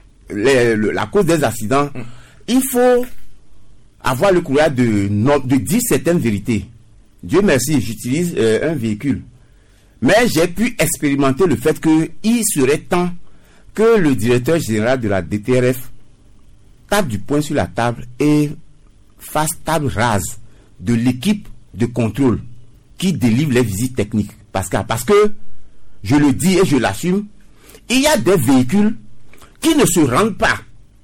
la cause des accidents, il faut avoir le courage de dire certaines vérités. Dieu merci, j'utilise un véhicule. Mais j'ai pu expérimenter le fait qu'il serait temps que le directeur général de la DTRF tape du poing sur la table et fasse table rase de l'équipe de contrôle qui délivre les visites techniques. Parce que, je le dis et je l'assume, il y a des véhicules qui ne se rendent pas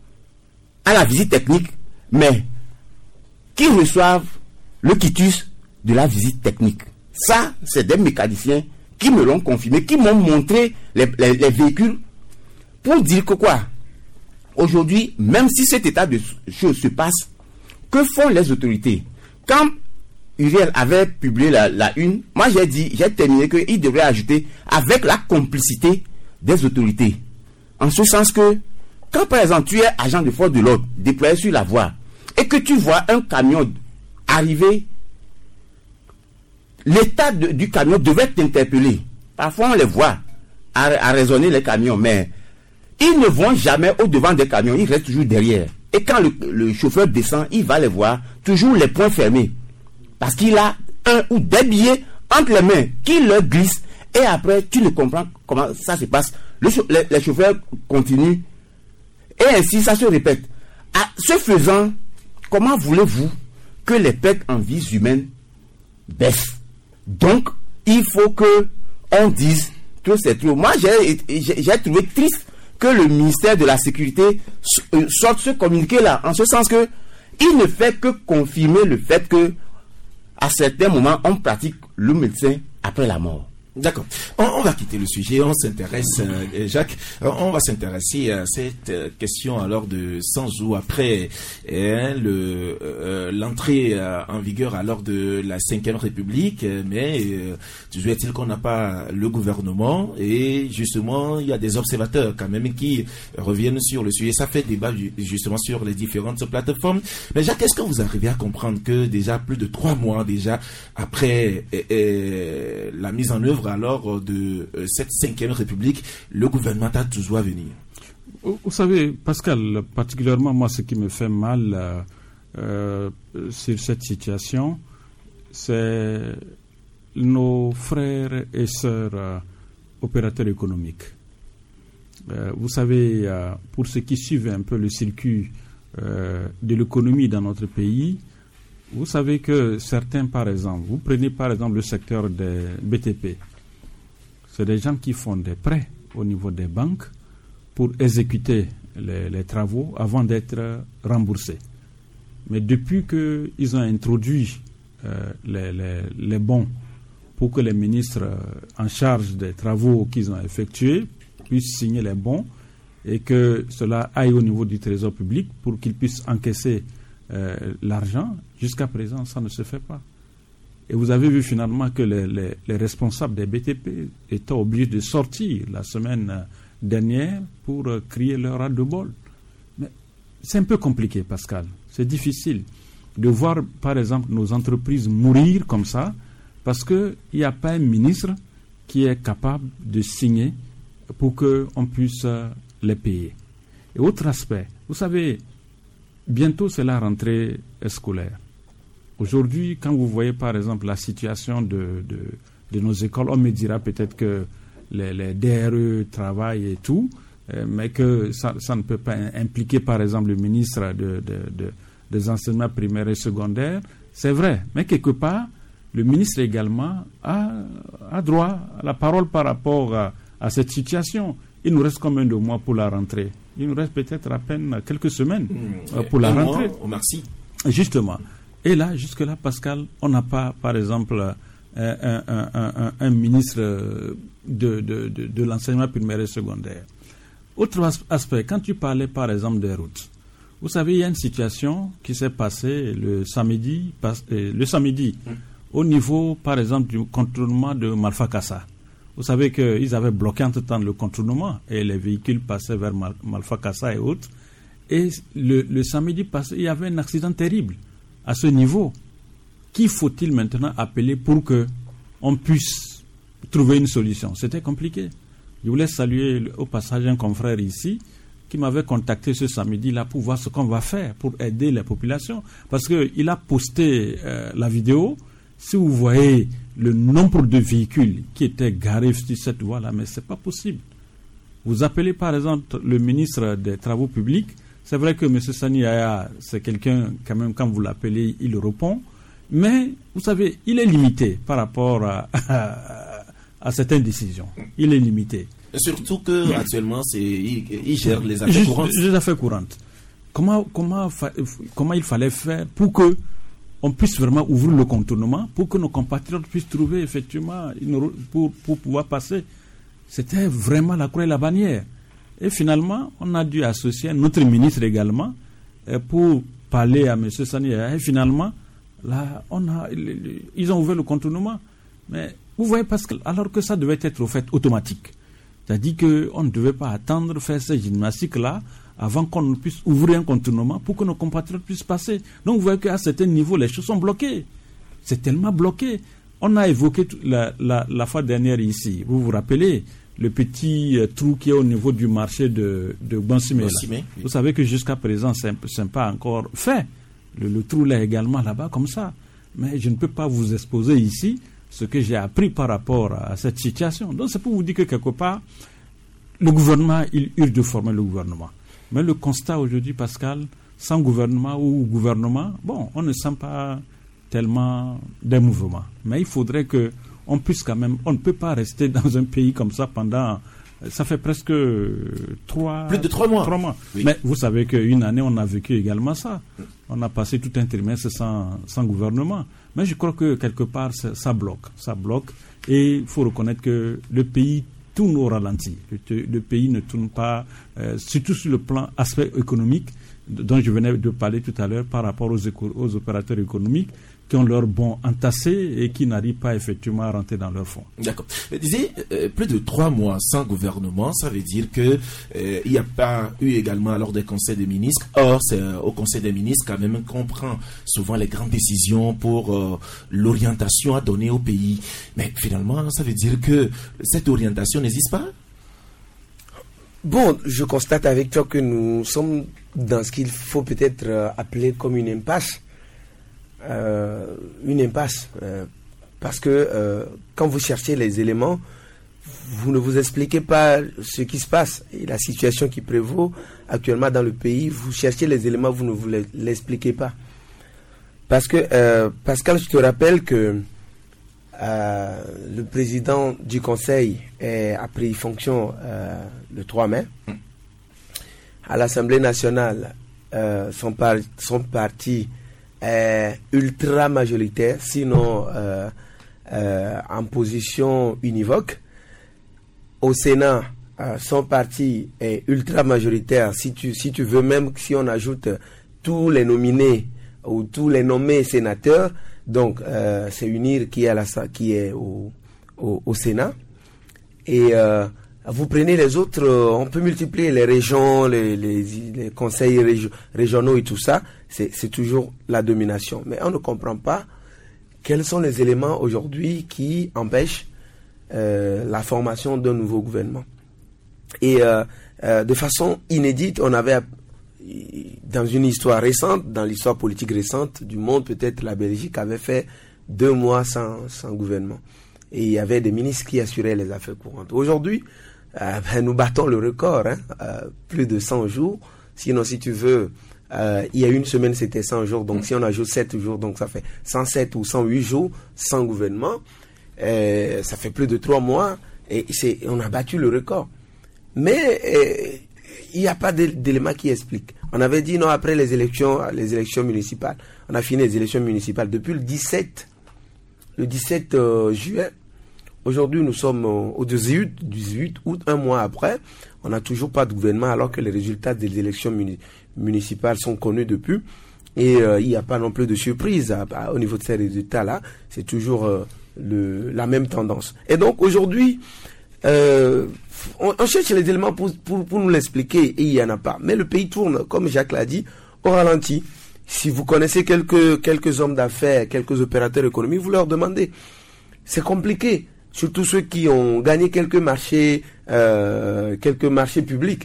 à la visite technique, mais qui reçoivent le quitus de la visite technique. Ça, c'est des mécaniciens qui me l'ont confirmé, qui m'ont montré les véhicules pour dire que quoi? Aujourd'hui, même si cet état de choses se passe, que font les autorités? Quand Uriel avait publié la une, moi j'ai terminé qu'il devrait ajouter avec la complicité des autorités. En ce sens que, quand par exemple tu es agent de force de l'ordre, déployé sur la voie, et que tu vois un camion arriver, l'état du camion devait t'interpeller. Parfois on les voit à raisonner les camions, mais ils ne vont jamais au devant des camions, ils restent toujours derrière. Et quand le chauffeur descend, il va les voir, toujours les poings fermés. Parce qu'il a un ou des billets entre les mains qui leur glissent. Et après, tu ne comprends comment ça se passe. Les chauffeurs continuent. Et ainsi, ça se répète. Ce faisant, comment voulez-vous que les pertes en vies humaines baissent? Donc, il faut que on dise trop c'est trop. Moi, j'ai trouvé triste que le ministère de la Sécurité sorte ce communiqué-là, en ce sens que il ne fait que confirmer le fait que à certains moments, on pratique le médecin après la mort. D'accord. On va quitter le sujet. On s'intéresse, Jacques, on va s'intéresser à cette question alors de 100 jours après l'entrée en vigueur alors de la 5e République. Mais toujours est-il qu'on n'a pas le gouvernement et justement il y a des observateurs quand même qui reviennent sur le sujet. Ça fait débat justement sur les différentes plateformes. Mais Jacques, est-ce que vous arrivez à comprendre que déjà plus de 3 mois déjà après la mise en œuvre alors de cette 5e République, le gouvernement a toujours à venir? Vous savez, Pascal, particulièrement moi, ce qui me fait mal sur cette situation, c'est nos frères et sœurs opérateurs économiques. Vous savez, pour ceux qui suivent un peu le circuit de l'économie dans notre pays, vous savez que certains, par exemple, vous prenez par exemple le secteur des BTP. C'est des gens qui font des prêts au niveau des banques pour exécuter les travaux avant d'être remboursés. Mais depuis qu'ils ont introduit les bons pour que les ministres en charge des travaux qu'ils ont effectués puissent signer les bons et que cela aille au niveau du trésor public pour qu'ils puissent encaisser l'argent, jusqu'à présent, ça ne se fait pas. Et vous avez vu finalement que les responsables des BTP étaient obligés de sortir la semaine dernière pour crier leur ras-de-bol. Mais c'est un peu compliqué, Pascal. C'est difficile de voir, par exemple, nos entreprises mourir comme ça parce qu'il n'y a pas un ministre qui est capable de signer pour qu'on puisse les payer. Et autre aspect, vous savez, bientôt c'est la rentrée scolaire. Aujourd'hui, quand vous voyez par exemple la situation de nos écoles, on me dira peut-être que les DRE travaillent et tout, mais que ça ne peut pas impliquer par exemple le ministre des enseignements primaires et secondaires. C'est vrai, mais quelque part, le ministre également a droit à la parole par rapport à cette situation. Il nous reste combien de mois pour la rentrée? Il nous reste peut-être à peine quelques semaines pour la rentrée. Merci. Justement. Et là, jusque-là, Pascal, on n'a pas, par exemple, un ministre de l'enseignement primaire et secondaire. Autre aspect, quand tu parlais, par exemple, des routes, vous savez, il y a une situation qui s'est passée le samedi au niveau, par exemple, du contournement de Malfakassa. Vous savez qu'ils avaient bloqué entre-temps le contournement et les véhicules passaient vers Malfakassa et autres. Et le samedi passé, il y avait un accident terrible. À ce niveau, qui faut-il maintenant appeler pour qu'on puisse trouver une solution? C'était compliqué. Je voulais saluer au passage un confrère ici qui m'avait contacté ce samedi-là pour voir ce qu'on va faire pour aider les populations. Parce qu'il a posté la vidéo. Si vous voyez le nombre de véhicules qui étaient garés sur cette voie-là, mais ce n'est pas possible. Vous appelez par exemple le ministre des Travaux publics. C'est vrai que M. Sani Yaya, c'est quelqu'un, quand même, quand vous l'appelez, il répond. Mais, vous savez, il est limité par rapport à certaines décisions. Il est limité. Surtout qu'actuellement, il gère les affaires courantes. Les affaires courantes. Comment il fallait faire pour qu'on puisse vraiment ouvrir le contournement, pour que nos compatriotes puissent trouver effectivement pour pouvoir passer? C'était vraiment la croix et la bannière. Et finalement, on a dû associer notre ministre également pour parler à M. Sani. Et finalement, là, ils ont ouvert le contournement. Mais vous voyez, parce que, alors que ça devait être au fait automatique. C'est-à-dire qu'on ne devait pas attendre faire ces gymnastiques-là avant qu'on puisse ouvrir un contournement pour que nos compatriotes puissent passer. Donc vous voyez qu'à certains niveaux, les choses sont bloquées. C'est tellement bloqué. On a évoqué la fois dernière ici, vous vous rappelez, le petit trou qui est au niveau du marché de Bansimé. Oui. Vous savez que jusqu'à présent, c'est pas encore fait. Le trou là également là-bas comme ça. Mais je ne peux pas vous exposer ici ce que j'ai appris par rapport à cette situation. Donc c'est pour vous dire que quelque part, le gouvernement, il urge de former le gouvernement. Mais le constat aujourd'hui, Pascal, sans gouvernement ou gouvernement, on ne sent pas tellement des mouvements. Mais il faudrait que on puisse quand même, on ne peut pas rester dans un pays comme ça pendant, ça fait presque plus de 3 mois. 3 mois. Oui. Mais vous savez qu'une année, on a vécu également ça. On a passé tout un trimestre sans gouvernement. Mais je crois que quelque part, ça bloque. Et il faut reconnaître que le pays tourne au ralenti. Le pays ne tourne pas, surtout sur le plan aspect économique, dont je venais de parler tout à l'heure par rapport aux opérateurs économiques qui ont leur bon entassé et qui n'arrivent pas effectivement à rentrer dans leur fonds. D'accord. Disais, plus de 3 mois sans gouvernement, ça veut dire que il n'y a pas eu également alors des conseils des ministres. Or, c'est au conseil des ministres quand même qu'on prend souvent les grandes décisions pour l'orientation à donner au pays. Mais finalement, ça veut dire que cette orientation n'existe pas? Bon, je constate avec toi que nous sommes dans ce qu'il faut peut-être appeler comme une impasse. Parce que quand vous cherchez les éléments, vous ne vous expliquez pas ce qui se passe et la situation qui prévaut actuellement dans le pays. Vous cherchez les éléments, vous ne vous l'expliquez pas. Parce que Pascal, je te rappelle que le président du Conseil a pris fonction le 3 mai. À l'Assemblée nationale, son parti est ultra majoritaire, sinon en position univoque. Au Sénat, son parti est ultra majoritaire. Si tu veux, même si on ajoute tous les nominés ou tous les nommés sénateurs, donc c'est UNIR qui est au Sénat. Et vous prenez les autres, on peut multiplier les régions, les conseils régionaux et tout ça, c'est toujours la domination. Mais on ne comprend pas quels sont les éléments aujourd'hui qui empêchent la formation d'un nouveau gouvernement. Et de façon inédite, on avait, dans une histoire récente, dans l'histoire politique récente du monde, peut-être la Belgique avait fait 2 mois sans gouvernement. Et il y avait des ministres qui assuraient les affaires courantes. Aujourd'hui, nous battons le record, plus de 100 jours. Sinon, si tu veux, il y a une semaine, c'était 100 jours. Donc, si on ajoute 7 jours, donc ça fait 107 ou 108 jours sans gouvernement. Ça fait plus de 3 mois et on a battu le record. Mais il n'y a pas d'éléments qui expliquent. On avait dit non après les élections municipales. On a fini les élections municipales depuis le 17 juillet. Aujourd'hui, nous sommes au 18 août, 1 mois après. On n'a toujours pas de gouvernement alors que les résultats des élections municipales sont connus depuis. Et il n'y a pas non plus de surprise au niveau de ces résultats-là. C'est toujours la même tendance. Et donc aujourd'hui, on cherche les éléments pour nous l'expliquer et il n'y en a pas. Mais le pays tourne, comme Jacques l'a dit, au ralenti. Si vous connaissez quelques hommes d'affaires, quelques opérateurs économiques, vous leur demandez. C'est compliqué. Surtout ceux qui ont gagné quelques marchés publics.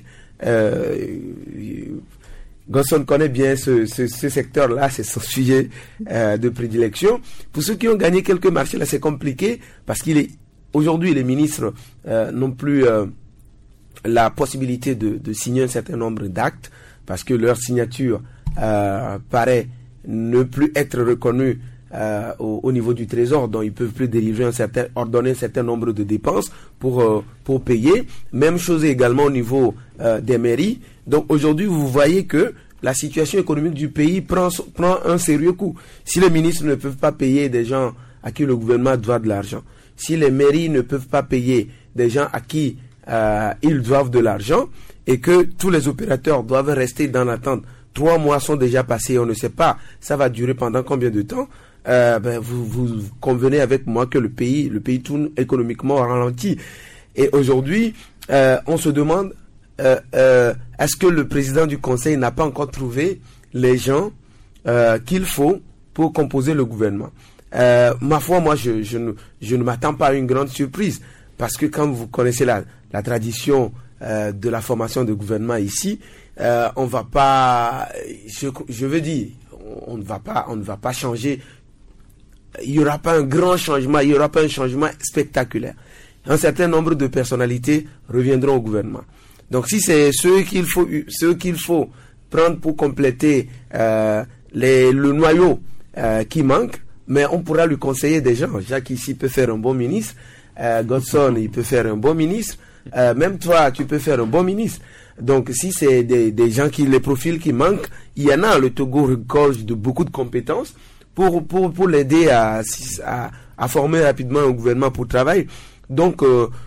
Gonson connaît bien ce secteur-là, c'est son sujet de prédilection. Pour ceux qui ont gagné quelques marchés, là, c'est compliqué parce aujourd'hui, les ministres n'ont plus la possibilité de signer un certain nombre d'actes parce que leur signature paraît ne plus être reconnue au niveau du trésor, donc ils peuvent plus ordonner un certain nombre de dépenses pour payer. Même chose également au niveau des mairies. Donc aujourd'hui, vous voyez que la situation économique du pays prend un sérieux coup. Si les ministres ne peuvent pas payer des gens à qui le gouvernement doit de l'argent, si les mairies ne peuvent pas payer des gens à qui ils doivent de l'argent, et que tous les opérateurs doivent rester dans l'attente, 3 mois sont déjà passés, on ne sait pas ça va durer pendant combien de temps, vous convenez avec moi que le pays tourne économiquement au ralenti. Et aujourd'hui, on se demande est-ce que le président du conseil n'a pas encore trouvé les gens qu'il faut pour composer le gouvernement. Ma foi, moi, je ne m'attends pas à une grande surprise parce que quand vous connaissez la tradition de la formation de gouvernement ici, on va pas, je veux dire, on ne va pas changer. Il y aura pas un grand changement, il y aura pas un changement spectaculaire. Un certain nombre de personnalités reviendront au gouvernement. Donc si c'est ceux qu'il faut prendre pour compléter le noyau qui manque, mais on pourra lui conseiller des gens. Jacques ici peut faire un bon ministre, Godson il peut faire un bon ministre, même toi tu peux faire un bon ministre. Donc si c'est des gens les profils qui manquent, il y en a. Le Togo regorge de beaucoup de compétences pour l'aider à former rapidement un gouvernement pour travailler. Donc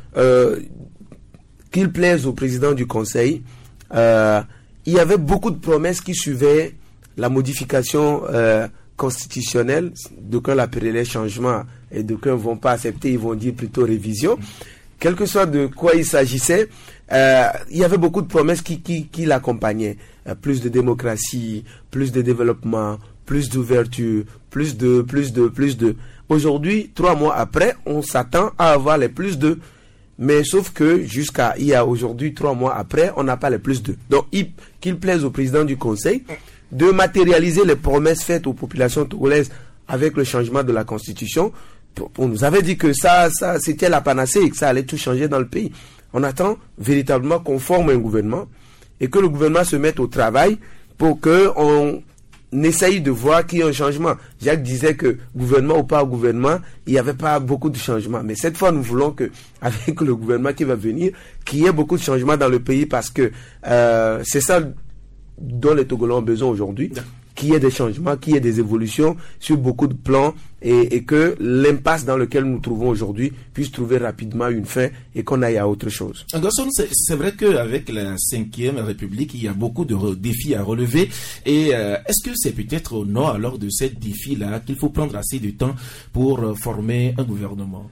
qu'il plaise au président du Conseil, il y avait beaucoup de promesses qui suivaient la modification constitutionnelle. D'aucuns l'appellent les changements et d'aucuns ne vont pas accepter, ils vont dire plutôt révision. Quel que soit de quoi il s'agissait, il y avait beaucoup de promesses qui l'accompagnaient. Plus de démocratie, plus de développement, plus d'ouverture, plus de. Aujourd'hui, 3 mois après, on s'attend à avoir les plus de. Mais sauf que il y a aujourd'hui 3 mois après, on n'a pas les plus de. Donc, qu'il plaise au président du Conseil de matérialiser les promesses faites aux populations togolaises avec le changement de la Constitution. On nous avait dit que ça c'était la panacée et que ça allait tout changer dans le pays. On attend véritablement qu'on forme un gouvernement et que le gouvernement se mette au travail pour qu'on essaye de voir qu'il y a un changement. Jacques disait que gouvernement ou pas gouvernement, il n'y avait pas beaucoup de changements. Mais cette fois, nous voulons que, avec le gouvernement qui va venir, qu'il y ait beaucoup de changements dans le pays parce que c'est ça dont les Togolais ont besoin aujourd'hui. Qu'il y ait des changements, qu'il y ait des évolutions sur beaucoup de plans et que l'impasse dans laquelle nous nous trouvons aujourd'hui puisse trouver rapidement une fin et qu'on aille à autre chose. Garçon, c'est vrai qu'avec la 5e République, il y a beaucoup de défis à relever. Et est-ce que c'est peut-être au nom alors de ces défis-là qu'il faut prendre assez de temps pour former un gouvernement?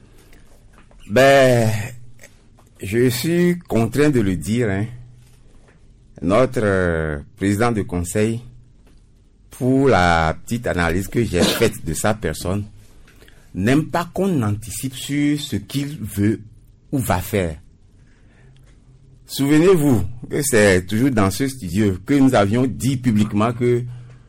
Je suis contraint de le dire. Notre président de conseil, pour la petite analyse que j'ai faite de sa personne, n'aime pas qu'on anticipe sur ce qu'il veut ou va faire. Souvenez-vous que c'est toujours dans ce studio que nous avions dit publiquement que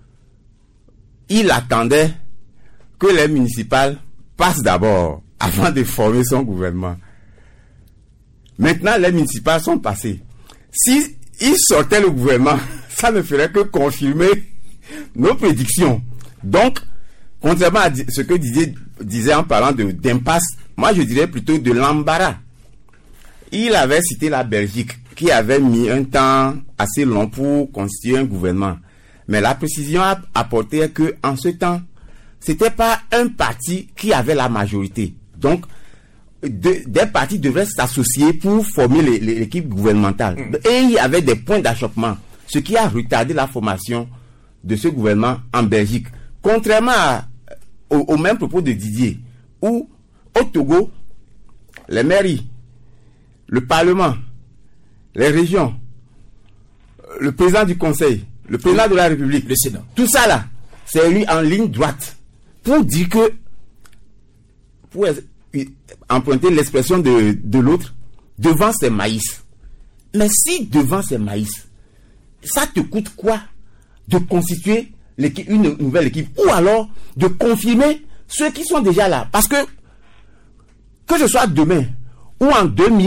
il attendait que les municipales passent d'abord avant de former son gouvernement. Maintenant, les municipales sont passées. Si il sortait le gouvernement, ça ne ferait que confirmer nos prédictions. Donc, contrairement à ce que Didier disait en parlant d'impasse, moi je dirais plutôt de l'embarras. Il avait cité la Belgique, qui avait mis un temps assez long pour constituer un gouvernement. Mais la précision a apporté que en ce temps, c'était pas un parti qui avait la majorité. Donc, des partis devraient s'associer pour former l'équipe gouvernementale. Et il y avait des points d'achoppement, ce qui a retardé la formation de ce gouvernement en Belgique. Contrairement au même propos de Didier, où au Togo, les mairies, le Parlement, les régions, le président du Conseil, le président de la République, le Sénat, tout ça là, c'est lui en ligne droite pour dire que, pour emprunter l'expression de l'autre, devant c'est maïs. Mais si devant c'est maïs, ça te coûte quoi de constituer une nouvelle équipe ou alors de confirmer ceux qui sont déjà là? Parce que ce soit demain ou en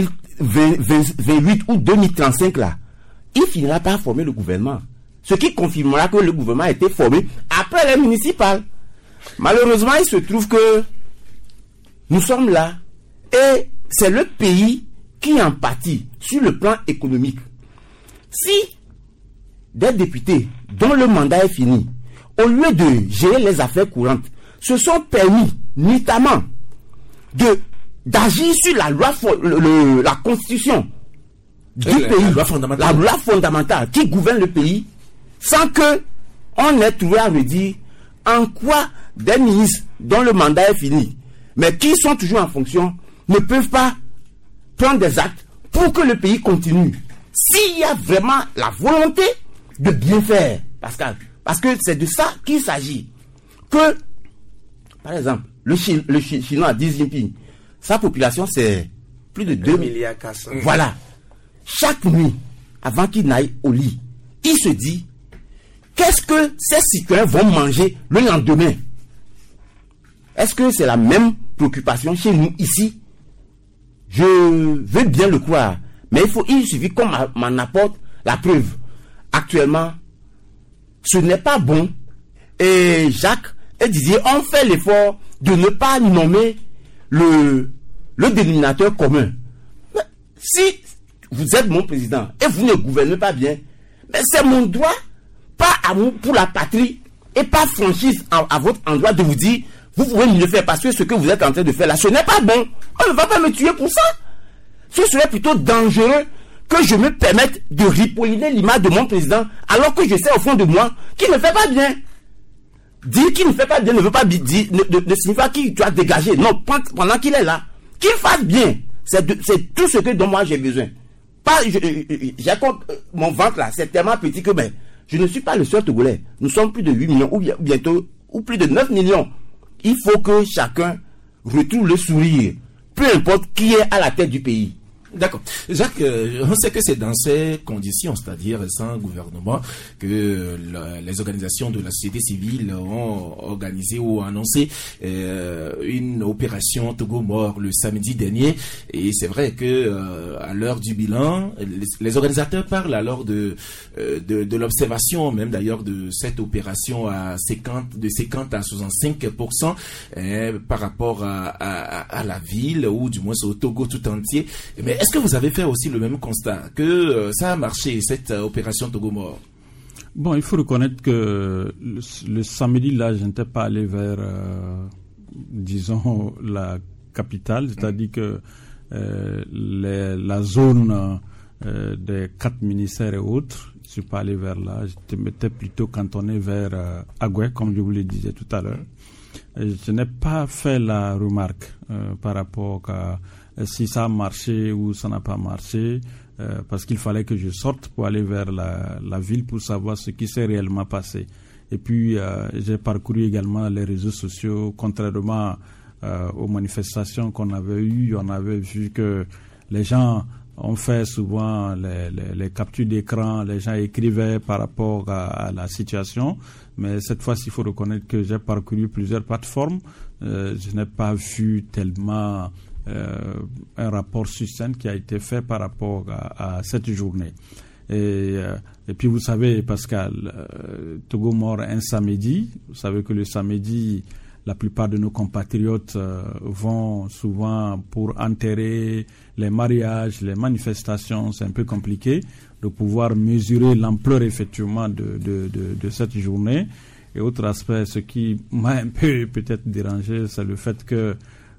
2028 ou 2035 là, il finira par former le gouvernement. Ce qui confirmera que le gouvernement a été formé après les municipales. Malheureusement, il se trouve que nous sommes là et c'est le pays qui en pâtit sur le plan économique. Si des députés dont le mandat est fini, au lieu de gérer les affaires courantes, se sont permis notamment d'agir sur la loi, la constitution du pays, la loi fondamentale qui gouverne le pays, sans que on ait trouvé à redire en quoi des ministres dont le mandat est fini, mais qui sont toujours en fonction, ne peuvent pas prendre des actes pour que le pays continue. S'il y a vraiment la volonté de bien faire, Pascal, parce que c'est de ça qu'il s'agit. Que, par exemple, le Chinois Xi Jinping, sa population c'est plus de 2 milliards 400. Voilà. Chaque nuit, avant qu'il n'aille au lit, il se dit, qu'est-ce que ces citoyens vont manger le lendemain? Est-ce que c'est la même préoccupation chez nous ici? Je veux bien le croire, mais il suffit qu'on m'en apporte la preuve. Actuellement, ce n'est pas bon. Et Jacques et Didier ont fait l'effort de ne pas nommer le dénominateur commun. Mais si vous êtes mon président et vous ne gouvernez pas bien, mais c'est mon droit, pas amour pour la patrie et pas franchise à votre endroit de vous dire, vous pouvez mieux faire parce que ce que vous êtes en train de faire là, ce n'est pas bon. On ne va pas me tuer pour ça. Ce serait plutôt dangereux que je me permette de ripolliner l'image de mon président alors que je sais au fond de moi qu'il ne fait pas bien. Dire qu'il ne fait pas bien ne veut pas dire, ne signifie pas qu'il doit dégager. Non, pendant qu'il est là, qu'il fasse bien. C'est tout ce dont moi j'ai besoin. J'ai mon ventre là, c'est tellement petit que je ne suis pas le seul Togolais. Nous sommes plus de 8 millions ou plus de 9 millions. Il faut que chacun retrouve le sourire, peu importe qui est à la tête du pays. D'accord. Jacques, on sait que c'est dans ces conditions, c'est-à-dire sans gouvernement, que les organisations de la société civile ont organisé ou annoncé une opération Togo mort le samedi dernier. Et c'est vrai que à l'heure du bilan, les organisateurs parlent alors de l'observation, même d'ailleurs de cette opération de 50 à 65% par rapport à la ville ou du moins au Togo tout entier. Mais est-ce que vous avez fait aussi le même constat, que ça a marché, cette opération Togo mort? Bon, il faut reconnaître que le samedi, là, je n'étais pas allé vers, disons, la capitale, c'est-à-dire que la zone des 4 ministères et autres, je ne suis pas allé vers là, je m'étais plutôt cantonné vers Agoué, comme je vous le disais tout à l'heure. Je n'ai pas fait la remarque par rapport à si ça a marché ou ça n'a pas marché, parce qu'il fallait que je sorte pour aller vers la ville pour savoir ce qui s'est réellement passé. Et puis, j'ai parcouru également les réseaux sociaux, contrairement aux manifestations qu'on avait eues. On avait vu que les gens ont fait souvent les captures d'écran, les gens écrivaient par rapport à la situation. Mais cette fois-ci, il faut reconnaître que j'ai parcouru plusieurs plateformes. Je n'ai pas vu tellement un rapport succinct qui a été fait par rapport à cette journée. Et puis vous savez, Pascal, Togo mort un samedi. Vous savez que le samedi, la plupart de nos compatriotes vont souvent pour enterrer les mariages, les manifestations. C'est un peu compliqué de pouvoir mesurer l'ampleur effectivement de cette journée. Et autre aspect, ce qui m'a un peu peut-être dérangé, c'est le fait que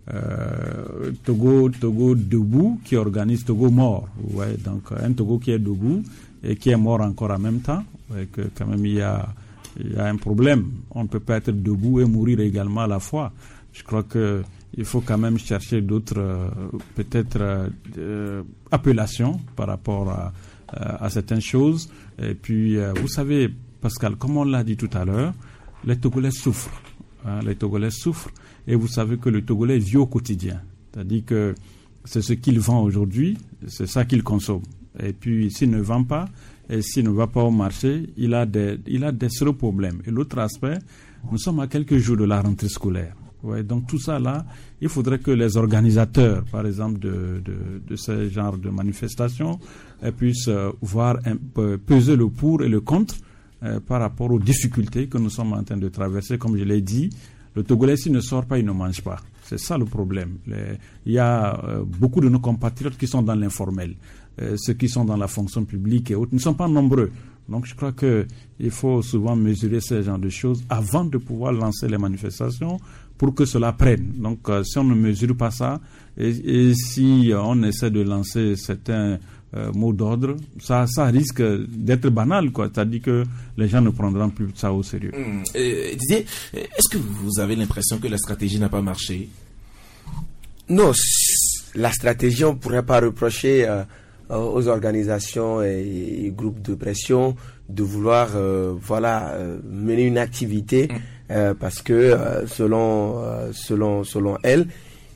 Togo debout qui organise Togo mort. Ouais, donc un Togo qui est debout et qui est mort encore en même temps. Ouais, que quand même il y a un problème. On ne peut pas être debout et mourir également à la fois. Je crois que il faut quand même chercher d'autres peut-être appellations par rapport à certaines choses. Et puis vous savez, Pascal, comme on l'a dit tout à l'heure, les Togolais souffrent. Les Togolais souffrent. Et vous savez que le Togolais vit au quotidien. C'est-à-dire que c'est ce qu'il vend aujourd'hui, c'est ça qu'il consomme. Et puis, s'il ne vend pas, et s'il ne va pas au marché, il a des sérieux problèmes. Et l'autre aspect, nous sommes à quelques jours de la rentrée scolaire. Ouais, donc tout ça là, il faudrait que les organisateurs, par exemple, de ce genre de manifestations, puissent voir peser le pour et le contre par rapport aux difficultés que nous sommes en train de traverser. Comme je l'ai dit, le Togolais, s'il ne sort pas, il ne mange pas. C'est ça le problème. Il y a beaucoup de nos compatriotes qui sont dans l'informel, ceux qui sont dans la fonction publique et autres ne sont pas nombreux. Donc je crois qu'il faut souvent mesurer ce genre de choses avant de pouvoir lancer les manifestations pour que cela prenne. Donc si on ne mesure pas ça et si on essaie de lancer certains mots d'ordre, ça risque d'être banal, quoi. C'est-à-dire que les gens ne prendront plus ça au sérieux. Didier, est-ce que vous avez l'impression que la stratégie n'a pas marché? Non, la stratégie, on ne pourrait pas reprocher aux organisations et groupes de pression de vouloir mener une activité parce que selon elles,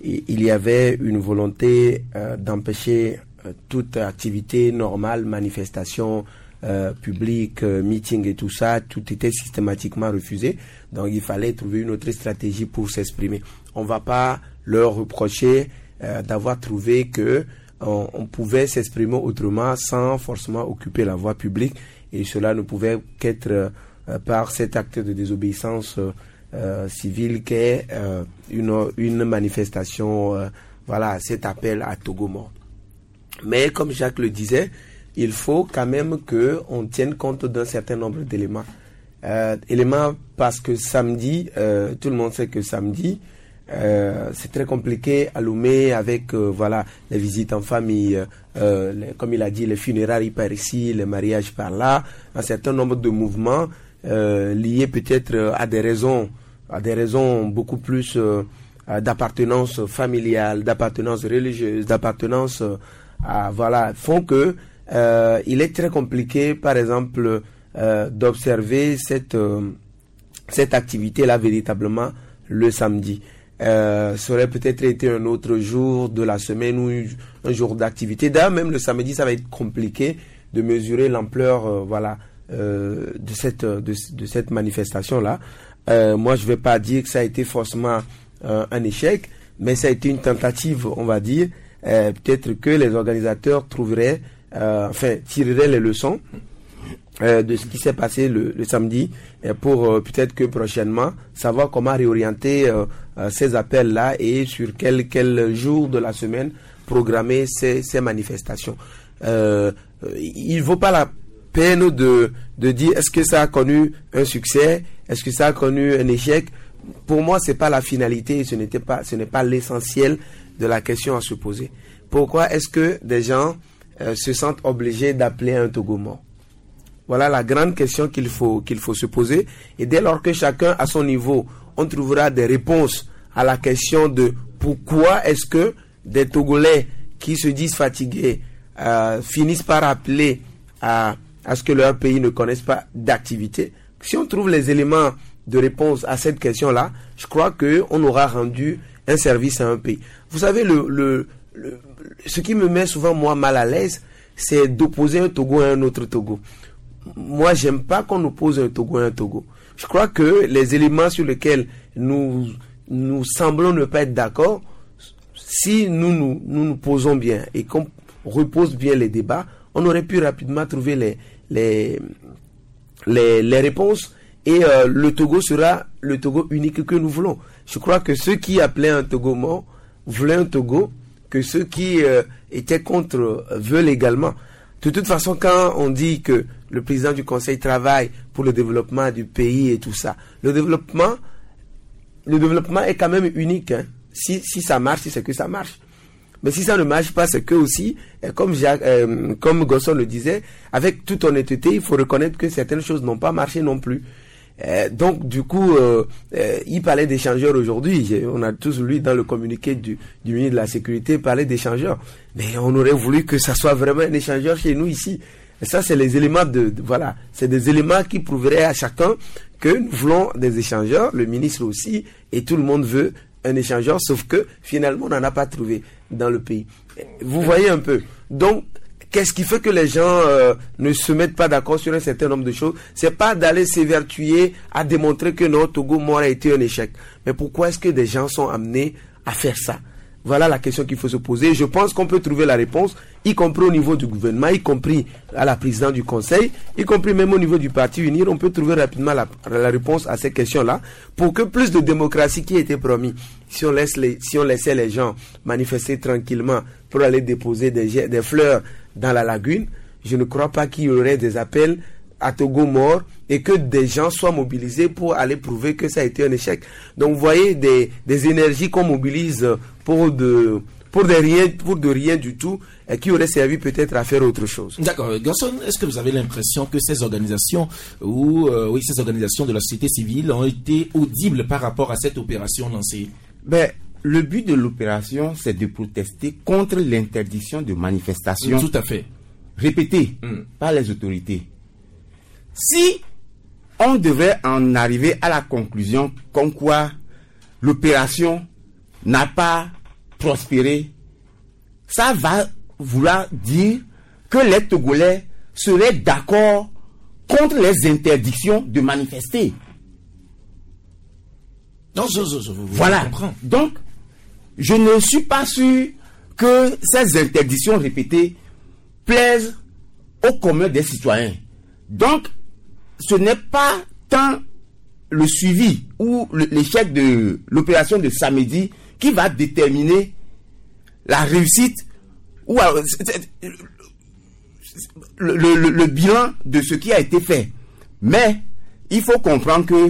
il y avait une volonté d'empêcher toute activité normale, manifestation publique, meeting et tout ça, tout était systématiquement refusé. Donc il fallait trouver une autre stratégie pour s'exprimer. On ne va pas leur reprocher d'avoir trouvé que on pouvait s'exprimer autrement sans forcément occuper la voie publique, et cela ne pouvait qu'être par cet acte de désobéissance civile qu'est une manifestation, voilà, cet appel à Togo mort. Mais comme Jacques le disait, il faut quand même qu'on tienne compte d'un certain nombre d'éléments. Éléments parce que samedi, tout le monde sait que samedi, c'est très compliqué à Lomé avec voilà, les visites en famille, comme il a dit, les funérailles par ici, les mariages par là, un certain nombre de mouvements liés peut-être à des raisons beaucoup plus d'appartenance familiale, d'appartenance religieuse, d'appartenance voilà, font que il est très compliqué, par exemple, d'observer cette activité-là véritablement le samedi. Ça aurait peut-être été un autre jour de la semaine ou un jour d'activité. D'ailleurs, même le samedi, ça va être compliqué de mesurer l'ampleur, voilà, de cette manifestation-là. Moi, je vais pas dire que ça a été forcément un échec, mais ça a été une tentative, on va dire. Peut-être que les organisateurs trouveraient, tireraient les leçons de ce qui s'est passé le samedi, pour peut-être que prochainement savoir comment réorienter ces appels-là et sur quel jour de la semaine programmer ces manifestations. Il ne vaut pas la peine de dire est-ce que ça a connu un succès, est-ce que ça a connu un échec. Pour moi, c'est pas la finalité, ce n'est pas l'essentiel de la question à se poser. Pourquoi est-ce que des gens se sentent obligés d'appeler un Togo mort? Voilà la grande question qu'il faut se poser. Et dès lors que chacun à son niveau, on trouvera des réponses à la question de pourquoi est-ce que des Togolais qui se disent fatigués finissent par appeler à ce que leur pays ne connaisse pas d'activité. Si on trouve les éléments de réponse à cette question-là, je crois qu'on aura rendu un service à un pays. Vous savez, ce qui me met souvent moi mal à l'aise, c'est d'opposer un Togo à un autre Togo. Moi, j'aime pas qu'on oppose un Togo à un Togo. Je crois que les éléments sur lesquels nous semblons ne pas être d'accord, si nous posons bien et qu'on repose bien les débats, on aurait pu rapidement trouver les réponses, et le Togo sera le Togo unique que nous voulons. Je crois que ceux qui appelaient un Togo mort voulaient un Togo que ceux qui étaient contre veulent également. De toute façon, quand on dit que le président du Conseil travaille pour le développement du pays et tout ça, le développement est quand même unique. Hein. Si ça marche, c'est que ça marche. Mais si ça ne marche pas, c'est que aussi, comme Gosson le disait, avec toute honnêteté, il faut reconnaître que certaines choses n'ont pas marché non plus. Donc du coup, il parlait d'échangeurs aujourd'hui. On a tous lu dans le communiqué du ministre de la Sécurité parler d'échangeurs. Mais on aurait voulu que ça soit vraiment un échangeur chez nous ici. Et ça, c'est les éléments voilà, c'est des éléments qui prouveraient à chacun que nous voulons des échangeurs, le ministre aussi, et tout le monde veut un échangeur, sauf que finalement on n'en a pas trouvé dans le pays. Vous voyez un peu. Donc, qu'est-ce qui fait que les gens ne se mettent pas d'accord sur un certain nombre de choses? C'est pas d'aller s'évertuer à démontrer que notre Togo mort a été un échec. Mais pourquoi est-ce que des gens sont amenés à faire ça? Voilà la question qu'il faut se poser. Je pense qu'on peut trouver la réponse, y compris au niveau du gouvernement, y compris à la présidente du Conseil, y compris même au niveau du Parti Uni. On peut trouver rapidement la réponse à ces questions-là pour que plus de démocratie qui était promis. Si on laissait les gens manifester tranquillement pour aller déposer des fleurs dans la lagune, je ne crois pas qu'il y aurait des appels à Togo mort et que des gens soient mobilisés pour aller prouver que ça a été un échec. Donc vous voyez des énergies qu'on mobilise pour de rien du tout, et qui auraient servi peut-être à faire autre chose. D'accord. Gosson, est-ce que vous avez l'impression que ces organisations ces organisations de la société civile ont été audibles par rapport à cette opération lancée? Le but de l'opération, c'est de protester contre l'interdiction de manifestations. Tout à fait. Répétées par les autorités. Si on devait en arriver à la conclusion comme quoi l'opération n'a pas prospérer, ça va vouloir dire que les Togolais seraient d'accord contre les interdictions de manifester. Non, voilà. Comprends. Donc, je ne suis pas sûr que ces interdictions répétées plaisent au commun des citoyens. Donc, ce n'est pas tant le suivi ou l'échec de l'opération de samedi qui va déterminer la réussite ou le bilan de ce qui a été fait. Mais il faut comprendre que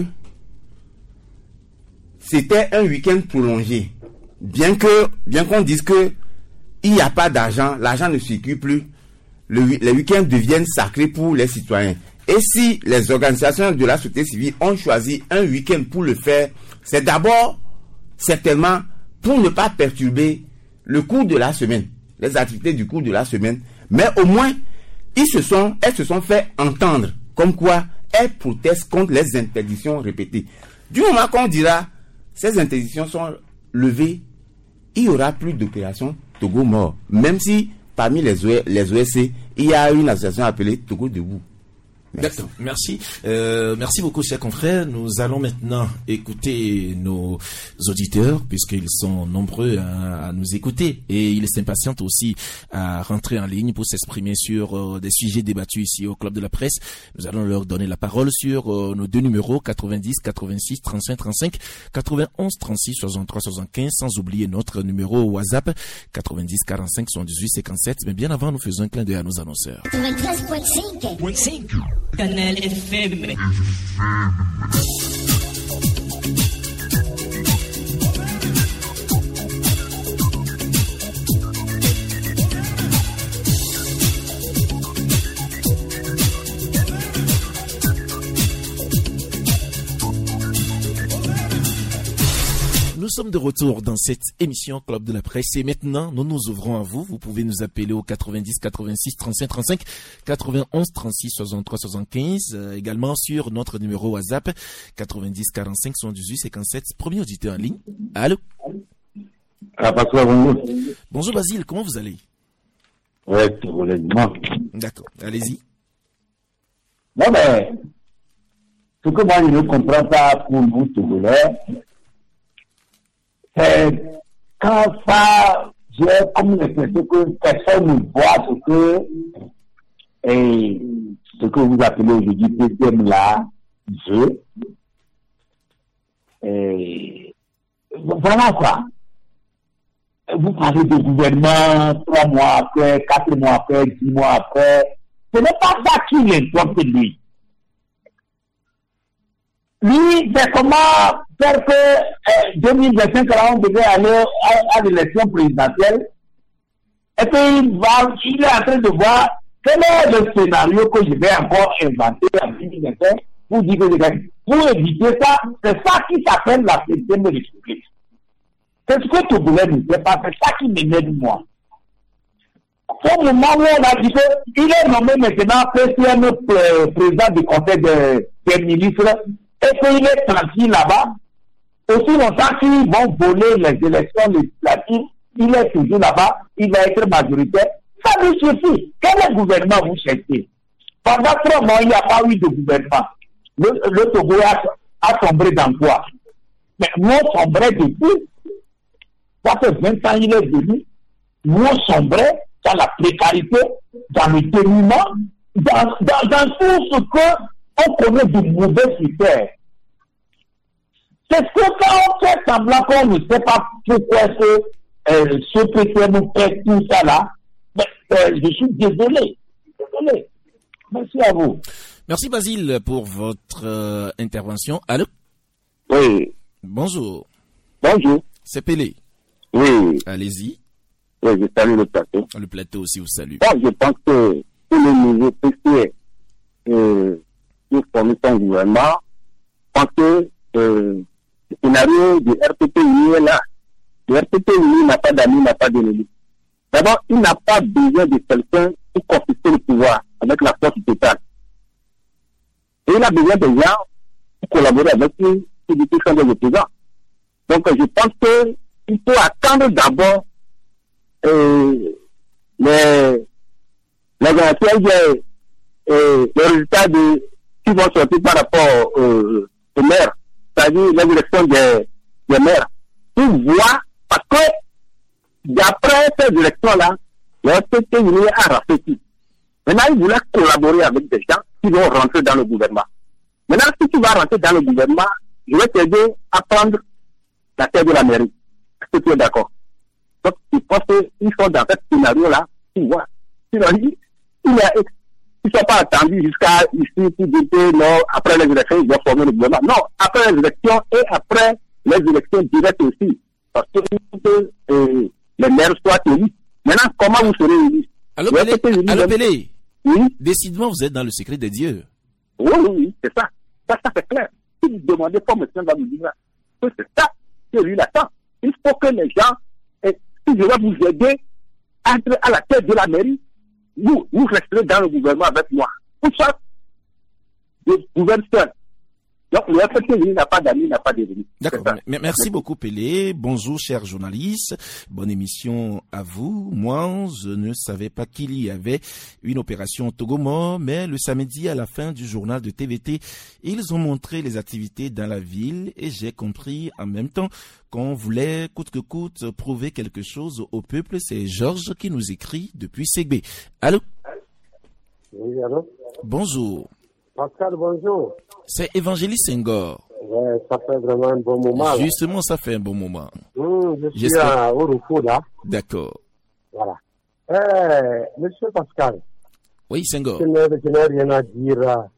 c'était un week-end prolongé. Bien qu'on dise que il n'y a pas d'argent, l'argent ne circule plus, les week-ends deviennent sacrés pour les citoyens. Et si les organisations de la société civile ont choisi un week-end pour le faire, c'est d'abord certainement pour ne pas perturber le cours de la semaine, les activités du cours de la semaine. Mais au moins, elles se sont fait entendre comme quoi elles protestent contre les interdictions répétées. Du moment qu'on dira ces interdictions sont levées, il y aura plus d'opérations Togo mort. Même si parmi les OSC, il y a une association appelée Togo debout. D'accord, merci. Merci beaucoup, chers confrères. Nous allons maintenant écouter nos auditeurs, puisqu'ils sont nombreux à nous écouter, et ils s'impatientent aussi à rentrer en ligne pour s'exprimer sur des sujets débattus ici au Club de la Presse. Nous allons leur donner la parole sur nos deux numéros 90 86 35 35, 91 36 63 75, sans oublier notre numéro WhatsApp 90 45 78 57. Mais bien avant, nous faisons un clin d'œil à nos annonceurs. 93.5 Canal FM. Nous sommes de retour dans cette émission Club de la Presse et maintenant nous nous ouvrons à vous. Vous pouvez nous appeler au 90 86 35 35, 91 36 63 75, également sur notre numéro WhatsApp 90 45 78 57. Premier auditeur en ligne. Allô? Bonjour. Bonjour Basile, comment vous allez? Ouais, tout va bien. D'accord, allez-y. Non mais, ce que moi je ne comprends pas pour nous Togolais, c'est quand ça, j'ai comme l'impression que personne ne voit ce que vous appelez aujourd'hui deuxième là, jeu. Et voilà quoi. Vous parlez de gouvernement 3 mois après, 4 mois après, 10 mois après. Ce n'est pas ça qui l'importe lui. Lui, c'est comment faire que 2025, là, on devait aller à l'élection présidentielle. Et puis, il est en train de voir quel est le scénario que je vais encore inventer en 2025 pour dire que je gagne. Pour éviter ça, c'est ça qui s'appelle la 7e République. C'est ce que Togolais ne sait pas, c'est ça qui m'énerve moi. Au moment où on a dit qu'il est nommé maintenant président du conseil des ministres, et qu'il est tranquille là-bas, aussi longtemps qu'ils vont voler les élections législatives, il est toujours là-bas, il va être majoritaire. Ça lui suffit. Quel gouvernement vous cherchez? Pendant 3 mois, il n'y a pas eu de gouvernement. Le Togo a sombré dans quoi? Mais nous on sombrait depuis. Ça fait 20 ans il est venu. Nous on sombrait dans la précarité, dans le dénuement, dans tout ce que on connaît de mauvais critères. C'est ce que quand on fait semblant qu'on ne sait pas pourquoi ce PTM nous fait tout ça là, mais, je suis désolé. Merci à vous. Merci Basile pour votre intervention. Allô? Oui. Bonjour. Bonjour. C'est Pelé. Oui. Allez-y. Oui, je salue le plateau. Le plateau aussi vous salue. Moi, je pense que tous les nouveaux PCA qui forment son gouvernement, je pense que le scénario du RPP-UNI est là. Le RPP-UNI n'a pas d'amis, n'a pas d'ennemis. D'abord, il n'a pas besoin de quelqu'un pour confisquer le pouvoir avec la force totale. Et il a besoin de gens pour collaborer avec lui pour détruire des opposants. Donc, je pense que il faut attendre d'abord les résultats qui vont sortir par rapport aux maires, c'est-à-dire les élections des maires, pour voir, parce que d'après ces élections-là, le FPT a rafraîchi. Maintenant, il voulait collaborer avec des gens qui vont rentrer dans le gouvernement. Maintenant, si tu vas rentrer dans le gouvernement, je vais t'aider à prendre la tête de la mairie. Est-ce que tu es d'accord? Donc, je pense qu'ils sont dans ce scénario-là, tu vois. Sinon, ils ne sont pas attendus jusqu'à ici pour dire que non, après les élections, ils doivent former le gouvernement. Non, après les élections et après les élections directes aussi. Parce que les maires soient élus. Maintenant, comment vous serez élus? Allô, Pelé. Oui. Décidément, vous êtes dans le secret des dieux. Oui, c'est ça. Ça c'est clair. Si vous demandez pas, monsieur va vous dire que c'est ça que lui attend. Il faut que les gens, si je vais vous aider à entrer à la tête de la mairie, vous resterez dans le gouvernement avec moi. Pour ça, je gouverne seul. Donc, le FPT n'a pas d'amis, n'a pas d'ennemis. D'accord. Merci beaucoup, Pelé. Bonjour, chers journalistes. Bonne émission à vous. Moi, je ne savais pas qu'il y avait une opération Togomo, mais le samedi, à la fin du journal de TVT, ils ont montré les activités dans la ville et j'ai compris en même temps qu'on voulait coûte que coûte prouver quelque chose au peuple. C'est Georges qui nous écrit depuis Ségbé. Allô? Oui, allô? Bonjour. Pascal, bonjour. C'est Évangéliste Senghor. Ouais, ça fait vraiment un bon moment. Justement, ça fait un bon moment. Je suis à Orufu, là. D'accord. Voilà. Monsieur Pascal. Oui, Senghor. Je n'ai rien à dire.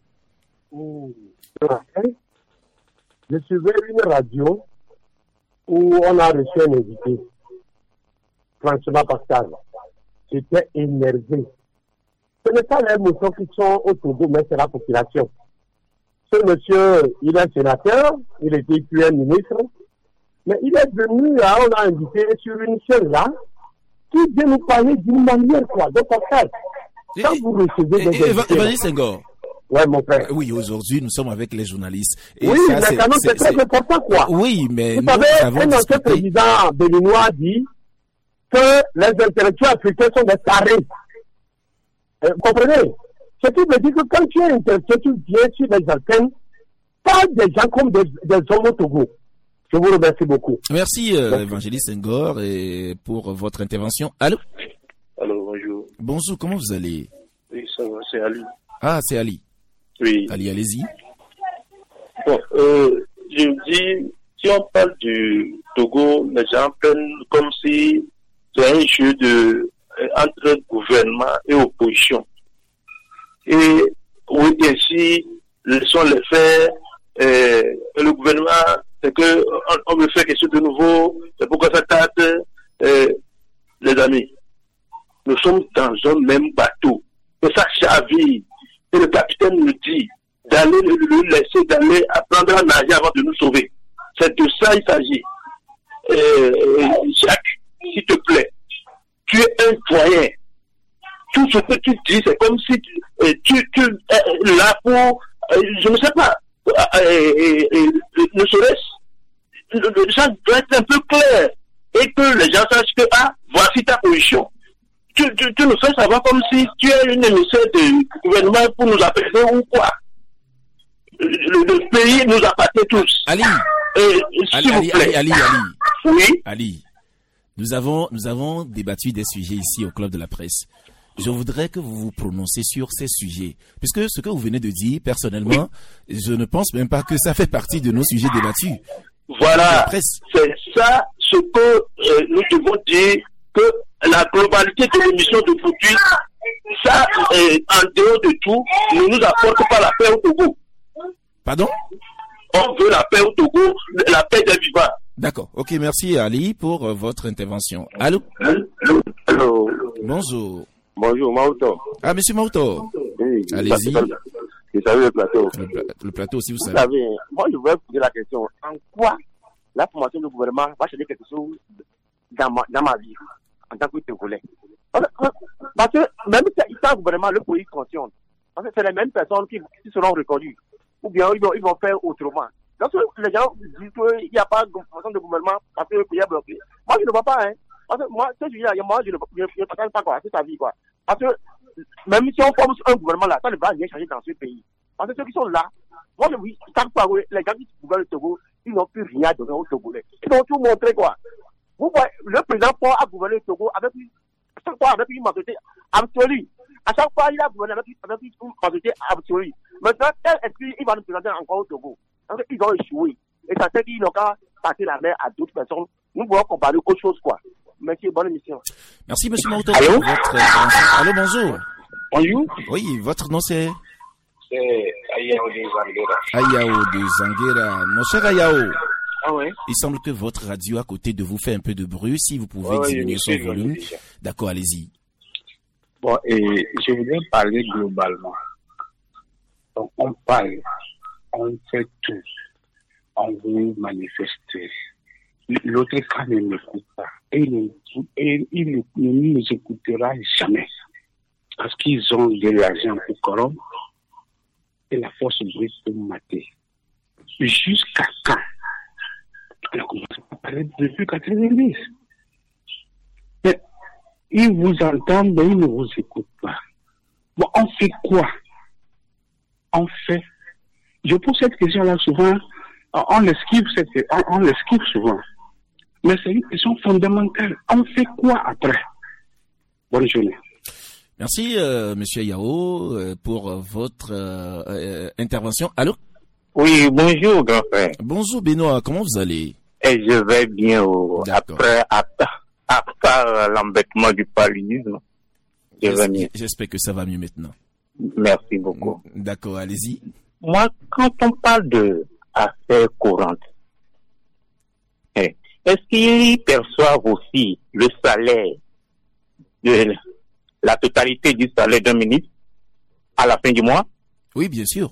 Je suivais une radio où on a reçu un invité. Franchement, Pascal, j'étais énervé. Ce n'est pas les moutons qui sont au Togo, mais c'est la population. Ce monsieur, il est sénateur, il était puis un ministre, mais il est venu, là, on a invité sur une chaîne là, qui vient nous parler d'une manière, quoi. Donc, Pascal, quand vous recevez des Évangéliste Senghor. Ouais, mon frère. Oui, aujourd'hui, nous sommes avec les journalistes. Et oui, ça, mais quand même, c'est très important, quoi. Oui, mais vous savez, un ancien président béninois dit que les intellectuels africains sont des tarés. Vous comprenez? Ce qui veut dire que quand tu es intellectuel, tu viens sur les antennes, pas des gens comme des hommes au Togo. Je vous remercie beaucoup. Merci, Évangéliste Senghor, et pour votre intervention. Allô? Allô, bonjour. Bonjour, comment vous allez? Oui, ça va, c'est Ali. Ah, c'est Ali. Oui. Ali, allez-y. Bon, je dis, si on parle du Togo, les gens prennent comme si c'est un jeu entre gouvernement et opposition. Et oui, ici, sont les faits, le gouvernement, c'est que on veut faire quelque chose de nouveau, c'est pourquoi ça tarde, les amis. Nous sommes dans un même bateau. Et ça chavire. Et le capitaine nous dit d'aller le laisser, d'aller apprendre à nager avant de nous sauver. C'est de ça il s'agit. Jacques, s'il te plaît, tu es un doyen. Tout ce que tu dis, c'est comme si tu là pour, je ne sais pas, ne serait-ce, ça doit être un peu clair. Et que les gens sachent que, voici ta position. Tu nous fais savoir comme si tu es une émissaire du gouvernement pour nous apaiser ou quoi. Le pays nous appartient tous. Ali. S'il vous plaît. Ali. Oui. Ali. Nous avons débattu des sujets ici au Club de la Presse. Je voudrais que vous vous prononciez sur ces sujets. Puisque ce que vous venez de dire, personnellement, je ne pense même pas que ça fait partie de nos sujets débattus. Voilà. C'est ça ce que nous devons dire, que la globalité de l'émission d'aujourd'hui, ça, en dehors de tout, ne nous apporte pas la paix au Togo. Pardon? On veut la paix au Togo, la paix des vivants. D'accord. Ok, merci Ali pour votre intervention. Allô? Allô. Bonjour. Bonjour, Mauto. Ah, monsieur Mauto. Oui. Allez-y. Vous savez le plateau. Le plateau aussi, vous savez. Vous savez, moi je voudrais poser la question. En quoi la formation du gouvernement va changer quelque chose dans ma vie, en tant que Togolais? Parce que même si c'est un gouvernement, le pays fonctionne. Parce que c'est les mêmes personnes qui seront reconnues. Ou bien ils vont faire autrement. Lorsque les gens disent qu'il n'y a pas de façon de gouvernement parce que le pays est bloqué, moi je ne vois pas, hein. Parce que moi, ce sujet-là, moi je ne partage pas, quoi, c'est sa vie, quoi. Parce que même si on forme un gouvernement là, ça ne va rien changer dans ce pays. Parce que ceux qui sont là, moi je dis, chaque fois, les gens qui gouvernent le Togo, ils n'ont plus rien à donner aux Togolais. Ils ont tout montré, quoi. Vous voyez, le président Paul a gouverné le Togo avec une majorité absolue. À chaque fois, il a gouverné avec une majorité absolue. Maintenant, est-ce qu'il va nous présenter encore au Togo? Parce qu'ils ont échoué. Et ça fait qu'ils n'ont qu'à passer la main à d'autres personnes. Nous pouvons comparer autre chose, quoi. Merci, bonne émission. Merci, monsieur Mauto. Allô? Allô, bonjour. Bonjour. Oui, votre nom c'est? C'est Ayao de Zanguera. Ayao de Zanguera. Mon cher Ayao. Ah ouais. Il semble que votre radio à côté de vous fait un peu de bruit. Si vous pouvez diminuer son volume. D'accord, allez-y. Bon, et je voudrais parler globalement. Donc, on parle, on fait tout, on veut manifester. L'autre cas ne m'écoute pas. Et il ne nous écoutera jamais. Parce qu'ils ont de l'argent pour corrompre et la force brute pour mater. Jusqu'à quand? On a commencé à parler depuis 90. Mais ils vous entendent, mais ils ne vous écoutent pas. Bon, on fait quoi? On fait. Je pose cette question-là souvent, on l'esquive souvent. Mais c'est une question fondamentale. On fait quoi après? Bonne journée. Merci, monsieur Yao, pour votre intervention. Allô? Oui, bonjour, grand frère. Bonjour, Benoît. Comment vous allez? Et je vais bien. Après, à part l'embêtement du paludisme, je vais mieux. J'espère que ça va mieux maintenant. Merci beaucoup. D'accord, allez-y. Moi, quand on parle de affaires courantes, est-ce qu'ils perçoivent aussi le salaire, la totalité du salaire d'un ministre à la fin du mois? Oui, bien sûr.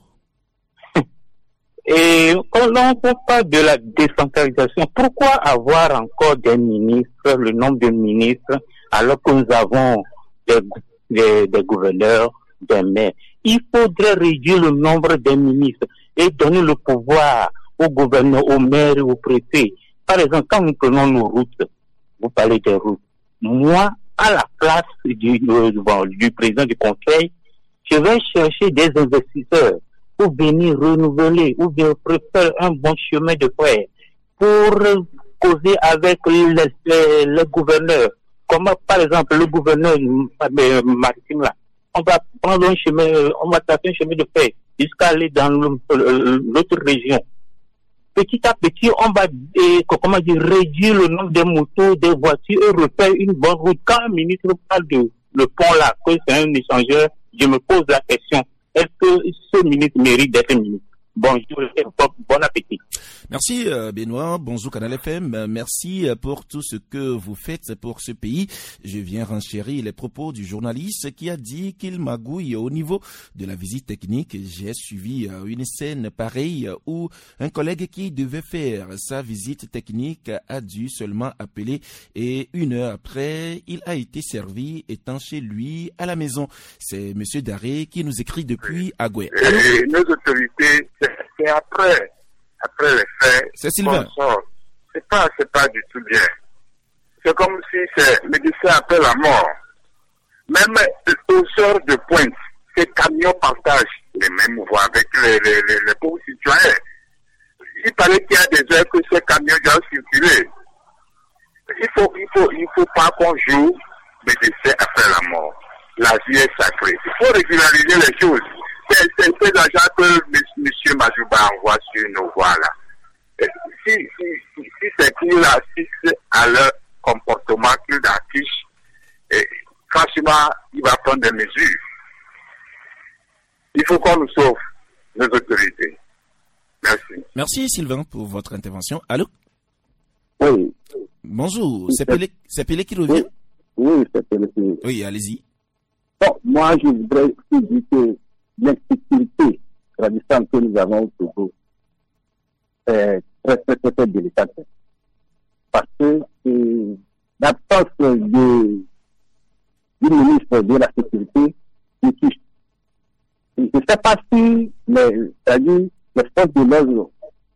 Et quand on parle de la décentralisation, pourquoi avoir encore des ministres, le nombre de ministres, alors que nous avons des gouverneurs, des maires? Il faudrait réduire le nombre des ministres et donner le pouvoir aux gouverneurs, aux maires et aux préfets. Par exemple, quand nous prenons nos routes, vous parlez des routes. Moi, à la place du président du conseil, je vais chercher des investisseurs pour venir renouveler ou bien préparer un bon chemin de fer pour causer avec les gouverneurs. Comme par exemple le gouverneur maritime là. On va prendre un chemin, on va taper un chemin de fer jusqu'à aller dans l'autre région. Petit à petit, on va réduire le nombre de motos, des voitures et refaire une bonne route. Quand un ministre parle de le pont là, que c'est un échangeur, je me pose la question, est-ce que ce ministre mérite d'être ministre? Bonjour et bon appétit. Merci Benoît, bonjour Canal FM, merci pour tout ce que vous faites pour ce pays. Je viens renchérir les propos du journaliste qui a dit qu'il magouille au niveau de la visite technique. J'ai suivi une scène pareille où un collègue qui devait faire sa visite technique a dû seulement appeler et 1 heure après, il a été servi étant chez lui à la maison. C'est monsieur Daré qui nous écrit depuis Agoué. Nos autorités, c'est après les faits. C'est Sylvain. C'est pas du tout bien. C'est comme si c'est médecin après la mort. Même aux heures de pointe, ces camions partagent les mêmes voies avec les pauvres citoyens. Il paraît qu'il y a des heures que ces camions doivent circuler. Il faut pas qu'on joue médecin après la mort. La vie est sacrée. Il faut régulariser les choses. C'est l'argent que M. Majouba envoie sur nos voies là. Si c'est qu'ils assistent à leur comportement qu'ils affichent, franchement, il va prendre des mesures. Il faut qu'on nous sauve, nos autorités. Merci. Merci Sylvain pour votre intervention. Allô? Oui. Bonjour, c'est Pelé qui revient? Oui, c'est Pelé. Oui, allez-y. Bon, moi, je voudrais dire que l'insécurité grandissante que nous avons au Togo est très délicate. Parce que l'absence du ministre de la Sécurité nous touche. Je ne sais pas si les forces de l'ordre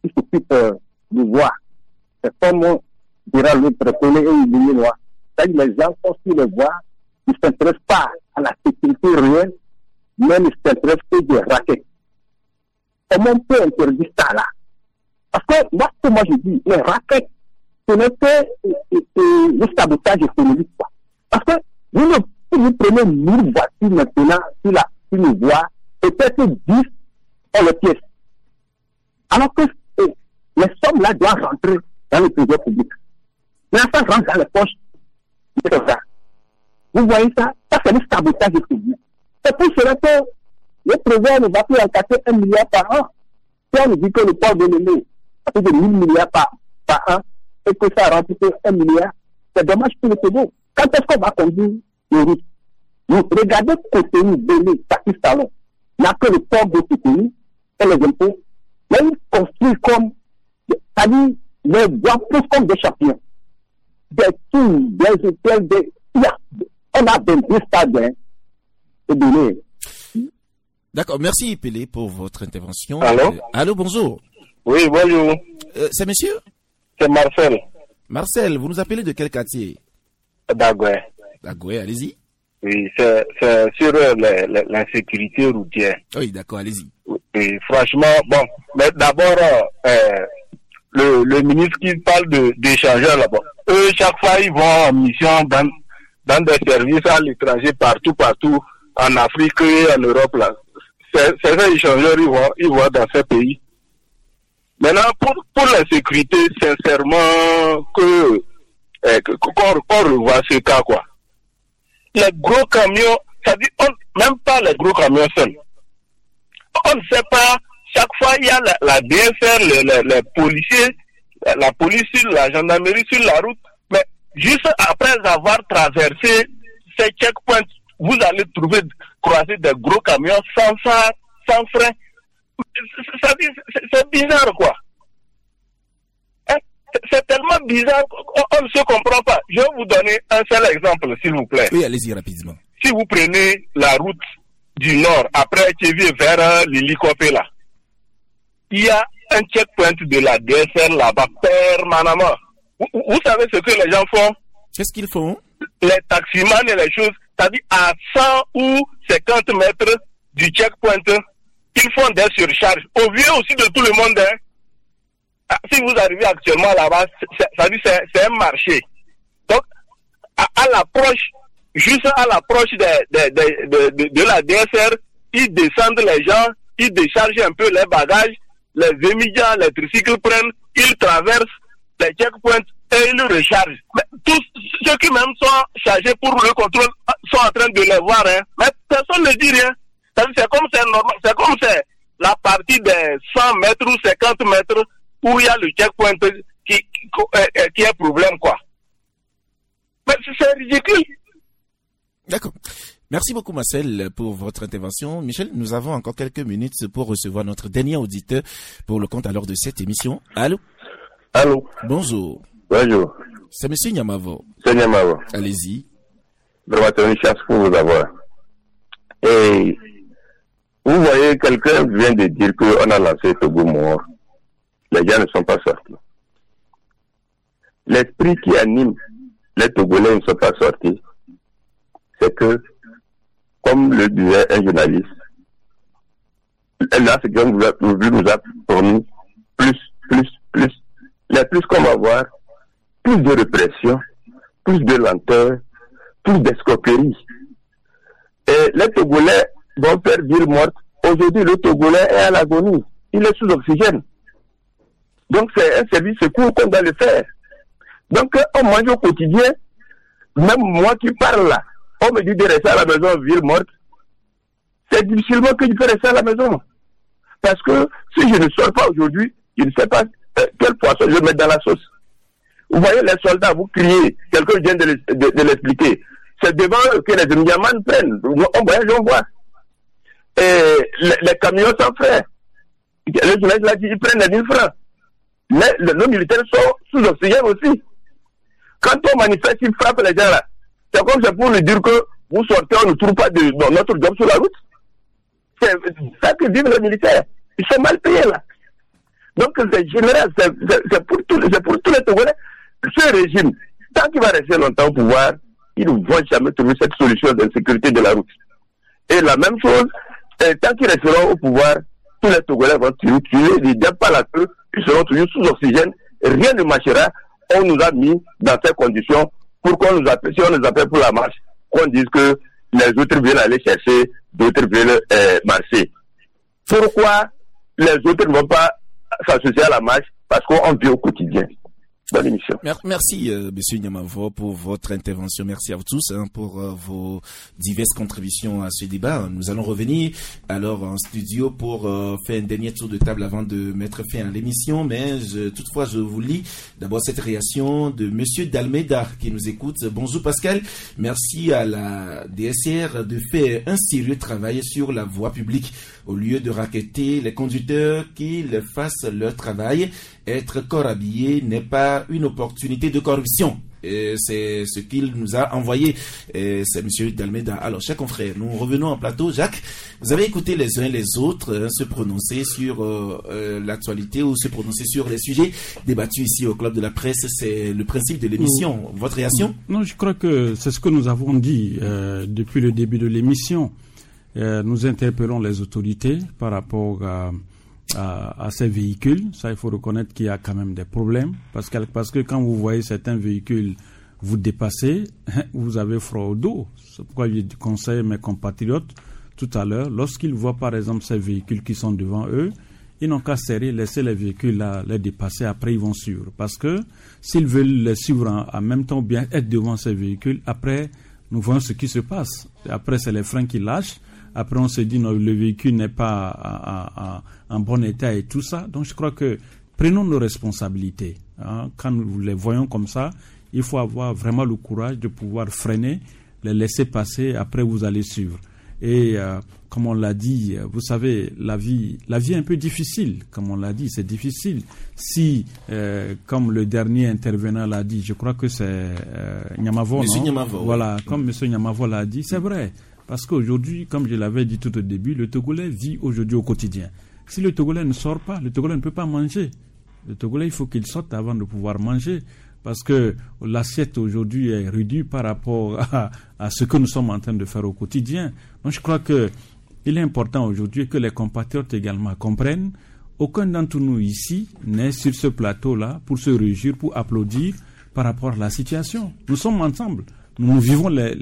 qui s'occupent du voie. C'est comme on dira l'autre collé et illuminois. C'est-à-dire les gens sont sur les voies, ils ne s'intéressent pas à la sécurité réelle, mais ils s'intéressent que des raquettes. Comment on peut interdire ça là? Parce que moi je dis, les raquettes, ce n'est que le sabotage économique. Quoi. Parce que si vous prenez 1000 voitures maintenant sur une voie, peut-être 10 ont les pièces. Alors que les sommes là doivent rentrer dans le trésor public. Mais ça rentre dans les poches de ça. Vous voyez ça? Ça c'est le sabotage économique. C'est pour cela que le trésor ne va plus encaisser 1 milliard par an. Si on nous dit que le port de l'année a plus de 1000 milliards par an et que ça rentre que 1 milliard, c'est dommage pour le Togo. Quand est-ce qu'on va conduire les routes? Vous regardez Cotonou, Bénin, Taki Salon. Il n'y a que le port de Cotonou et les impôts. Mais ils construisent comme, c'est-à-dire, les bois plus comme des champions. Des tours, des hôtels, on a des stades, et Bénin. D'accord, merci Pelé pour votre intervention. Allô? Allô, bonjour. Oui, bonjour. C'est monsieur? C'est Marcel. Marcel, vous nous appelez de quel quartier? D'Agoué. D'Agoué, allez-y. Oui, c'est sur l'insécurité routière. Oui, d'accord, allez-y. Oui, franchement, bon, mais d'abord, le ministre qui parle d'échangeurs là-bas, eux, chaque fois, ils vont en mission dans des services à l'étranger, partout, en Afrique et en Europe, là. Ces échangeurs, ils vont dans ces pays. Maintenant, pour la sécurité, sincèrement, qu'on revoit ce cas, quoi. Les gros camions, ça dit, même pas les gros camions seuls. On ne sait pas, chaque fois, il y a la DSR, les policiers, la police sur la gendarmerie sur la route, mais juste après avoir traversé ces checkpoints, vous allez croiser des gros camions sans phare, sans frein. Ça dit, c'est bizarre, quoi. C'est tellement bizarre qu'on ne se comprend pas. Je vais vous donner un seul exemple, s'il vous plaît. Oui, allez-y rapidement. Si vous prenez la route du nord, après Kévi vers l'hélicoptère là, il y a un checkpoint de la DSR là-bas permanemment. Vous savez ce que les gens font? Qu'est-ce qu'ils font? Les taximans et les choses, c'est-à-dire à 100 ou 50 mètres du checkpoint, ils font des surcharges. Au vu aussi de tout le monde, hein. Si vous arrivez actuellement là-bas, c'est un marché. Donc, à l'approche, juste à l'approche de la DSR, ils descendent les gens, ils déchargent un peu les bagages, les émigrants, les tricycles prennent, ils traversent les checkpoints et ils rechargent. Mais tous ceux qui même sont chargés pour le contrôle sont en train de les voir, hein. Mais personne ne dit rien. C'est comme c'est normal, c'est comme c'est la partie des 100 mètres ou 50 mètres où il y a le checkpoint qui est problème, quoi. Mais c'est ridicule. D'accord. Merci beaucoup, Marcel, pour votre intervention. Michel, nous avons encore quelques minutes pour recevoir notre dernier auditeur pour le compte alors de cette émission. Allô? Allô? Bonjour. Bonjour. C'est monsieur Nyamavo. C'est Nyamavo. Allez-y. Vraiment, c'est une chance pour vous avoir. Et vous voyez, quelqu'un vient de dire qu'on a lancé Togo mort. Les gens ne sont pas sortis. L'esprit qui anime les Togolais ne sont pas sortis. C'est que, comme le disait un journaliste, là, c'est qu'on nous a promis plus. Les plus qu'on va voir, plus de répression, plus de lenteur, plus d'escroquerie. Et les Togolais vont faire ville morte. Aujourd'hui, le Togolais est à l'agonie. Il est sous oxygène. Donc, c'est un service secours qu'on doit le faire. Donc, on mange au quotidien. Même moi qui parle là, on me dit de rester à la maison, ville morte. C'est difficilement que je peux rester à la maison. Parce que si je ne sors pas aujourd'hui, je ne sais pas quel poisson je vais mettre dans la sauce. Vous voyez les soldats, vous criez, quelqu'un vient de l'expliquer. C'est devant eux que les Ndiamans prennent. On voyage, on voit. Et les camions sans frais. Le journaliste l'a dit, ils prennent les 1000 francs. Mais nos militaires sont sous oxygène aussi. Quand on manifeste, ils frappent les gens là. C'est comme ça pour lui dire que vous sortez, on ne trouve pas notre job sur la route. C'est ça que vivent les militaires. Ils sont mal payés là. Donc ces c'est général, c'est pour tous les Togolais. Ce régime, tant qu'il va rester longtemps au pouvoir, ils ne vont jamais trouver cette solution d'insécurité de la route. Et la même chose, tant qu'ils resteront au pouvoir, tous les Togolais vont tuer, ils ne donnent pas la queue, ils seront toujours sous oxygène, rien ne marchera. On nous a mis dans ces conditions pour qu'on nous appelle, si on nous appelle pour la marche, qu'on dise que les autres viennent aller chercher, d'autres viennent marcher. Pourquoi les autres ne vont pas s'associer à la marche? Parce qu'on vit au quotidien. Bonne émission. Merci, Monsieur Nyamavo, pour votre intervention. Merci à vous tous pour vos diverses contributions à ce débat. Nous allons revenir alors en studio pour faire un dernier tour de table avant de mettre fin à l'émission. Mais toutefois, je vous lis d'abord cette réaction de Monsieur Dalmeda qui nous écoute. Bonjour Pascal, merci à la DSR de faire un sérieux travail sur la voie publique au lieu de racketter les conducteurs qu'ils fassent leur travail. Être corps habillé n'est pas une opportunité de corruption. Et c'est ce qu'il nous a envoyé. Et c'est M. Dalmeda. Alors, chers confrères, nous revenons en plateau. Jacques, vous avez écouté les uns les autres se prononcer sur l'actualité ou se prononcer sur les sujets débattus ici au Club de la Presse. C'est le principe de l'émission. Votre réaction? Non, je crois que c'est ce que nous avons dit depuis le début de l'émission. Nous interpellons les autorités par rapport à ces véhicules. Ça, il faut reconnaître qu'il y a quand même des problèmes. Parce que quand vous voyez certains véhicules vous dépasser, vous avez froid au dos. C'est pourquoi je conseille mes compatriotes tout à l'heure, lorsqu'ils voient par exemple ces véhicules qui sont devant eux, ils n'ont qu'à serrer, laisser les véhicules là, les dépasser, après ils vont suivre. Parce que s'ils veulent les suivre en même temps ou bien être devant ces véhicules, après nous voyons ce qui se passe. Après c'est les freins qui lâchent. Après, on se dit non, le véhicule n'est pas en bon état et tout ça. Donc, je crois que prenons nos responsabilités. Quand nous les voyons comme ça, il faut avoir vraiment le courage de pouvoir freiner, les laisser passer. Après, vous allez suivre. Et comme on l'a dit, vous savez, la vie est un peu difficile. Comme on l'a dit, c'est difficile. Si, comme le dernier intervenant l'a dit, je crois que c'est Nyamavo. Monsieur Nyamavo. Voilà, comme M. Nyamavo l'a dit, c'est vrai. Parce qu'aujourd'hui, comme je l'avais dit tout au début, le Togolais vit aujourd'hui au quotidien. Si le Togolais ne sort pas, le Togolais ne peut pas manger. Le Togolais, il faut qu'il sorte avant de pouvoir manger. Parce que l'assiette aujourd'hui est réduite par rapport à ce que nous sommes en train de faire au quotidien. Donc je crois qu'il est important aujourd'hui que les compatriotes également comprennent. Aucun d'entre nous ici n'est sur ce plateau-là pour se réjouir, pour applaudir par rapport à la situation. Nous sommes ensemble. Nous vivons les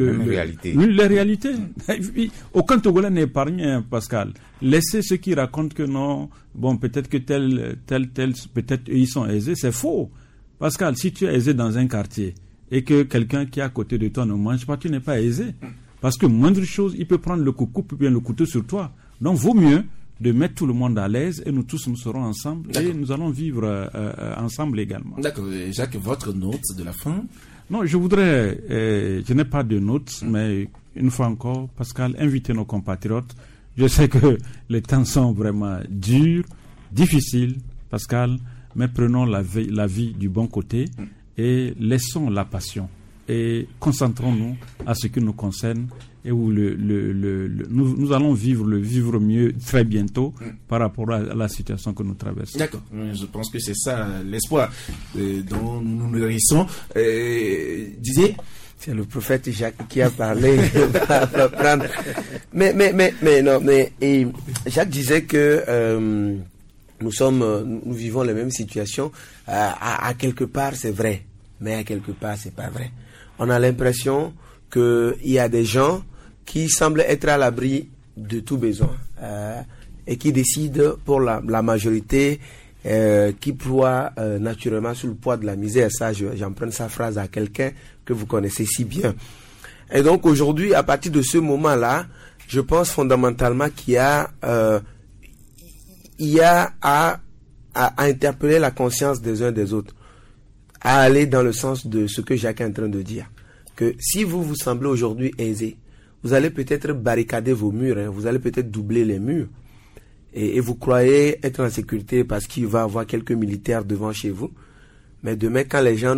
réalités. Aucun Togolais n'est épargné, Pascal. Laissez ceux qui racontent que non, bon, peut-être que tel, peut-être ils sont aisés, c'est faux. Pascal, si tu es aisé dans un quartier et que quelqu'un qui est à côté de toi ne mange pas, tu n'es pas aisé. Parce que moindre chose, il peut prendre le coucou ou bien le couteau sur toi. Donc, vaut mieux de mettre tout le monde à l'aise et nous tous nous serons ensemble. D'accord. Et nous allons vivre ensemble également. D'accord. Jacques, votre note de la fin? Non, je voudrais, je n'ai pas de notes, mais une fois encore, Pascal, invitez nos compatriotes. Je sais que les temps sont vraiment durs, difficiles, Pascal, mais prenons la vie du bon côté et laissons la passion. Et concentrons-nous à ce qui nous concerne et où nous allons vivre mieux très bientôt par rapport à la situation que nous traversons. D'accord, je pense que c'est ça l'espoir dont nous nous nourrissons. Disiez, c'est le prophète Jacques qui a parlé. mais Jacques disait que nous vivons les mêmes situations. À quelque part, c'est vrai, mais à quelque part, c'est pas vrai. On a l'impression qu'il y a des gens qui semblent être à l'abri de tout besoin et qui décident pour la majorité qui ploie naturellement sous le poids de la misère. Ça, j'emprunte sa phrase à quelqu'un que vous connaissez si bien. Et donc aujourd'hui, à partir de ce moment-là, je pense fondamentalement qu'il y a à interpeller la conscience des uns des autres, à aller dans le sens de ce que Jacques est en train de dire. Que si vous semblez aujourd'hui aisé, vous allez peut-être barricader vos murs, vous allez peut-être doubler les murs. Et vous croyez être en sécurité parce qu'il va y avoir quelques militaires devant chez vous. Mais demain, quand les gens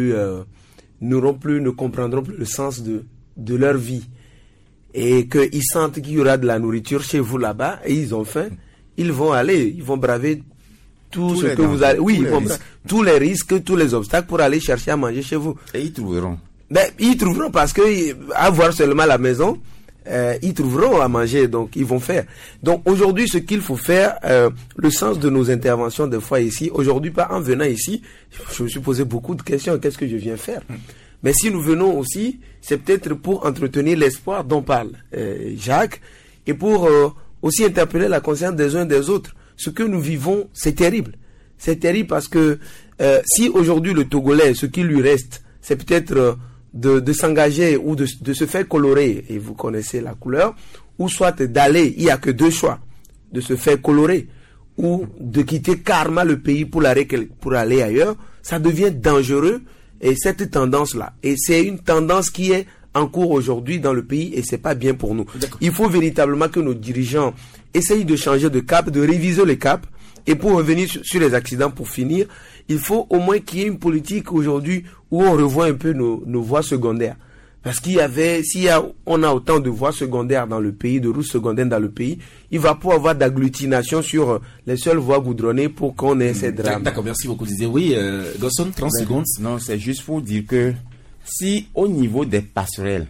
ne comprendront plus le sens de leur vie et qu'ils sentent qu'il y aura de la nourriture chez vous là-bas et ils ont faim, ils vont braver tout ce que vous allez, tous les risques, tous les obstacles pour aller chercher à manger chez vous. Et ils trouveront. Ils trouveront parce que avoir seulement la maison, ils trouveront à manger, donc ils vont faire. Donc aujourd'hui, ce qu'il faut faire, le sens de nos interventions des fois ici, aujourd'hui, pas en venant ici, je me suis posé beaucoup de questions. Qu'est-ce que je viens faire? Mais si nous venons aussi, c'est peut-être pour entretenir l'espoir dont parle Jacques, et pour aussi interpeller la conscience des uns des autres. Ce que nous vivons, c'est terrible. C'est terrible parce que si aujourd'hui le Togolais, ce qui lui reste, c'est peut-être de s'engager ou de se faire colorer, et vous connaissez la couleur, ou soit d'aller, il n'y a que deux choix, de se faire colorer, ou de quitter karma le pays pour aller ailleurs, ça devient dangereux, et cette tendance-là. Et c'est une tendance qui est en cours aujourd'hui dans le pays, et c'est pas bien pour nous. Il faut véritablement que nos dirigeants essayent de changer de cap, de réviser les caps, et pour revenir sur les accidents, pour finir, il faut au moins qu'il y ait une politique aujourd'hui où on revoit un peu nos voies secondaires. Parce on a autant de voies secondaires dans le pays, de routes secondaires dans le pays, il va pas avoir d'agglutination sur les seules voies goudronnées pour qu'on ait ces drames. D'accord, merci beaucoup. Oui, Gosson, 30 secondes. Non, c'est juste pour dire que si au niveau des passerelles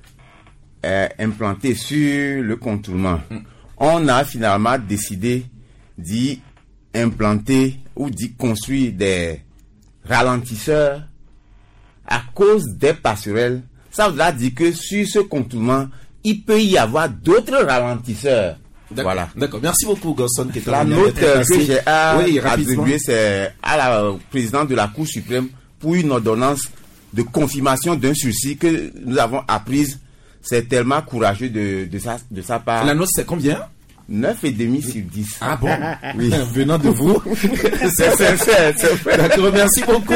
implantées sur le contournement, on a finalement décidé d'y implanter ou d'y construire des ralentisseurs à cause des passerelles, ça voudra dire que sur ce contournement, il peut y avoir d'autres ralentisseurs. Voilà. D'accord. Merci beaucoup, Gosson. La note que j'ai attribuée, c'est à la présidente de la Cour suprême pour une ordonnance de confirmation d'un sursis que nous avons apprise. C'est tellement courageux de sa part. La note, c'est combien? 9,5 sur 10. Ah bon? Oui. Venant de vous. C'est d'accord, merci beaucoup.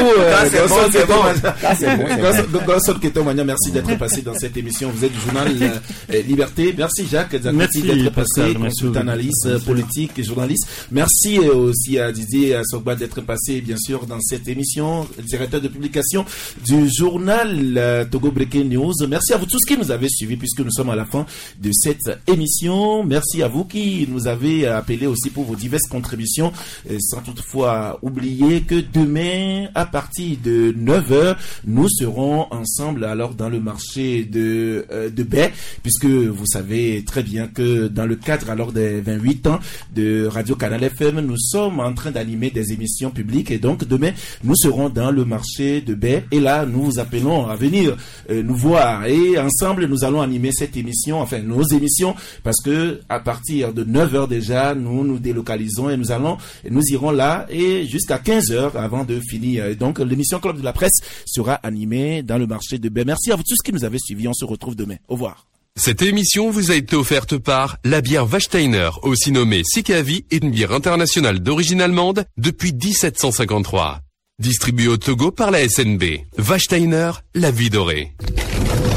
Gosson Ketomania, merci d'être passé dans cette émission. Vous êtes du journal Liberté. Merci Jacques d'être passé, consultant analyste politique et journaliste. Merci aussi à Didier Sogba d'être passé, bien sûr, dans cette émission, directeur de publication du journal Togo Breaking News. Merci à vous tous qui nous avez suivis puisque nous sommes à la fin de cette émission. Merci à vous qui nous avez appelé aussi pour vos diverses contributions, sans toutefois oublier que demain, à partir de 9h, nous serons ensemble alors dans le marché de Baie, puisque vous savez très bien que dans le cadre alors des 28 ans de Radio Canal FM, nous sommes en train d'animer des émissions publiques et donc demain, nous serons dans le marché de Baie et là, nous vous appelons à venir nous voir et ensemble, nous allons animer cette émission, enfin nos émissions, parce que à partir de 9h déjà, nous délocalisons et nous irons là et jusqu'à 15h avant de finir. Donc, l'émission Club de la Presse sera animée dans le marché de Baie. Merci à vous tous qui nous avez suivis. On se retrouve demain. Au revoir. Cette émission vous a été offerte par la bière Wachsteiner, aussi nommée Sikavi, une bière internationale d'origine allemande depuis 1753. Distribuée au Togo par la SNB. Wachsteiner, la vie dorée.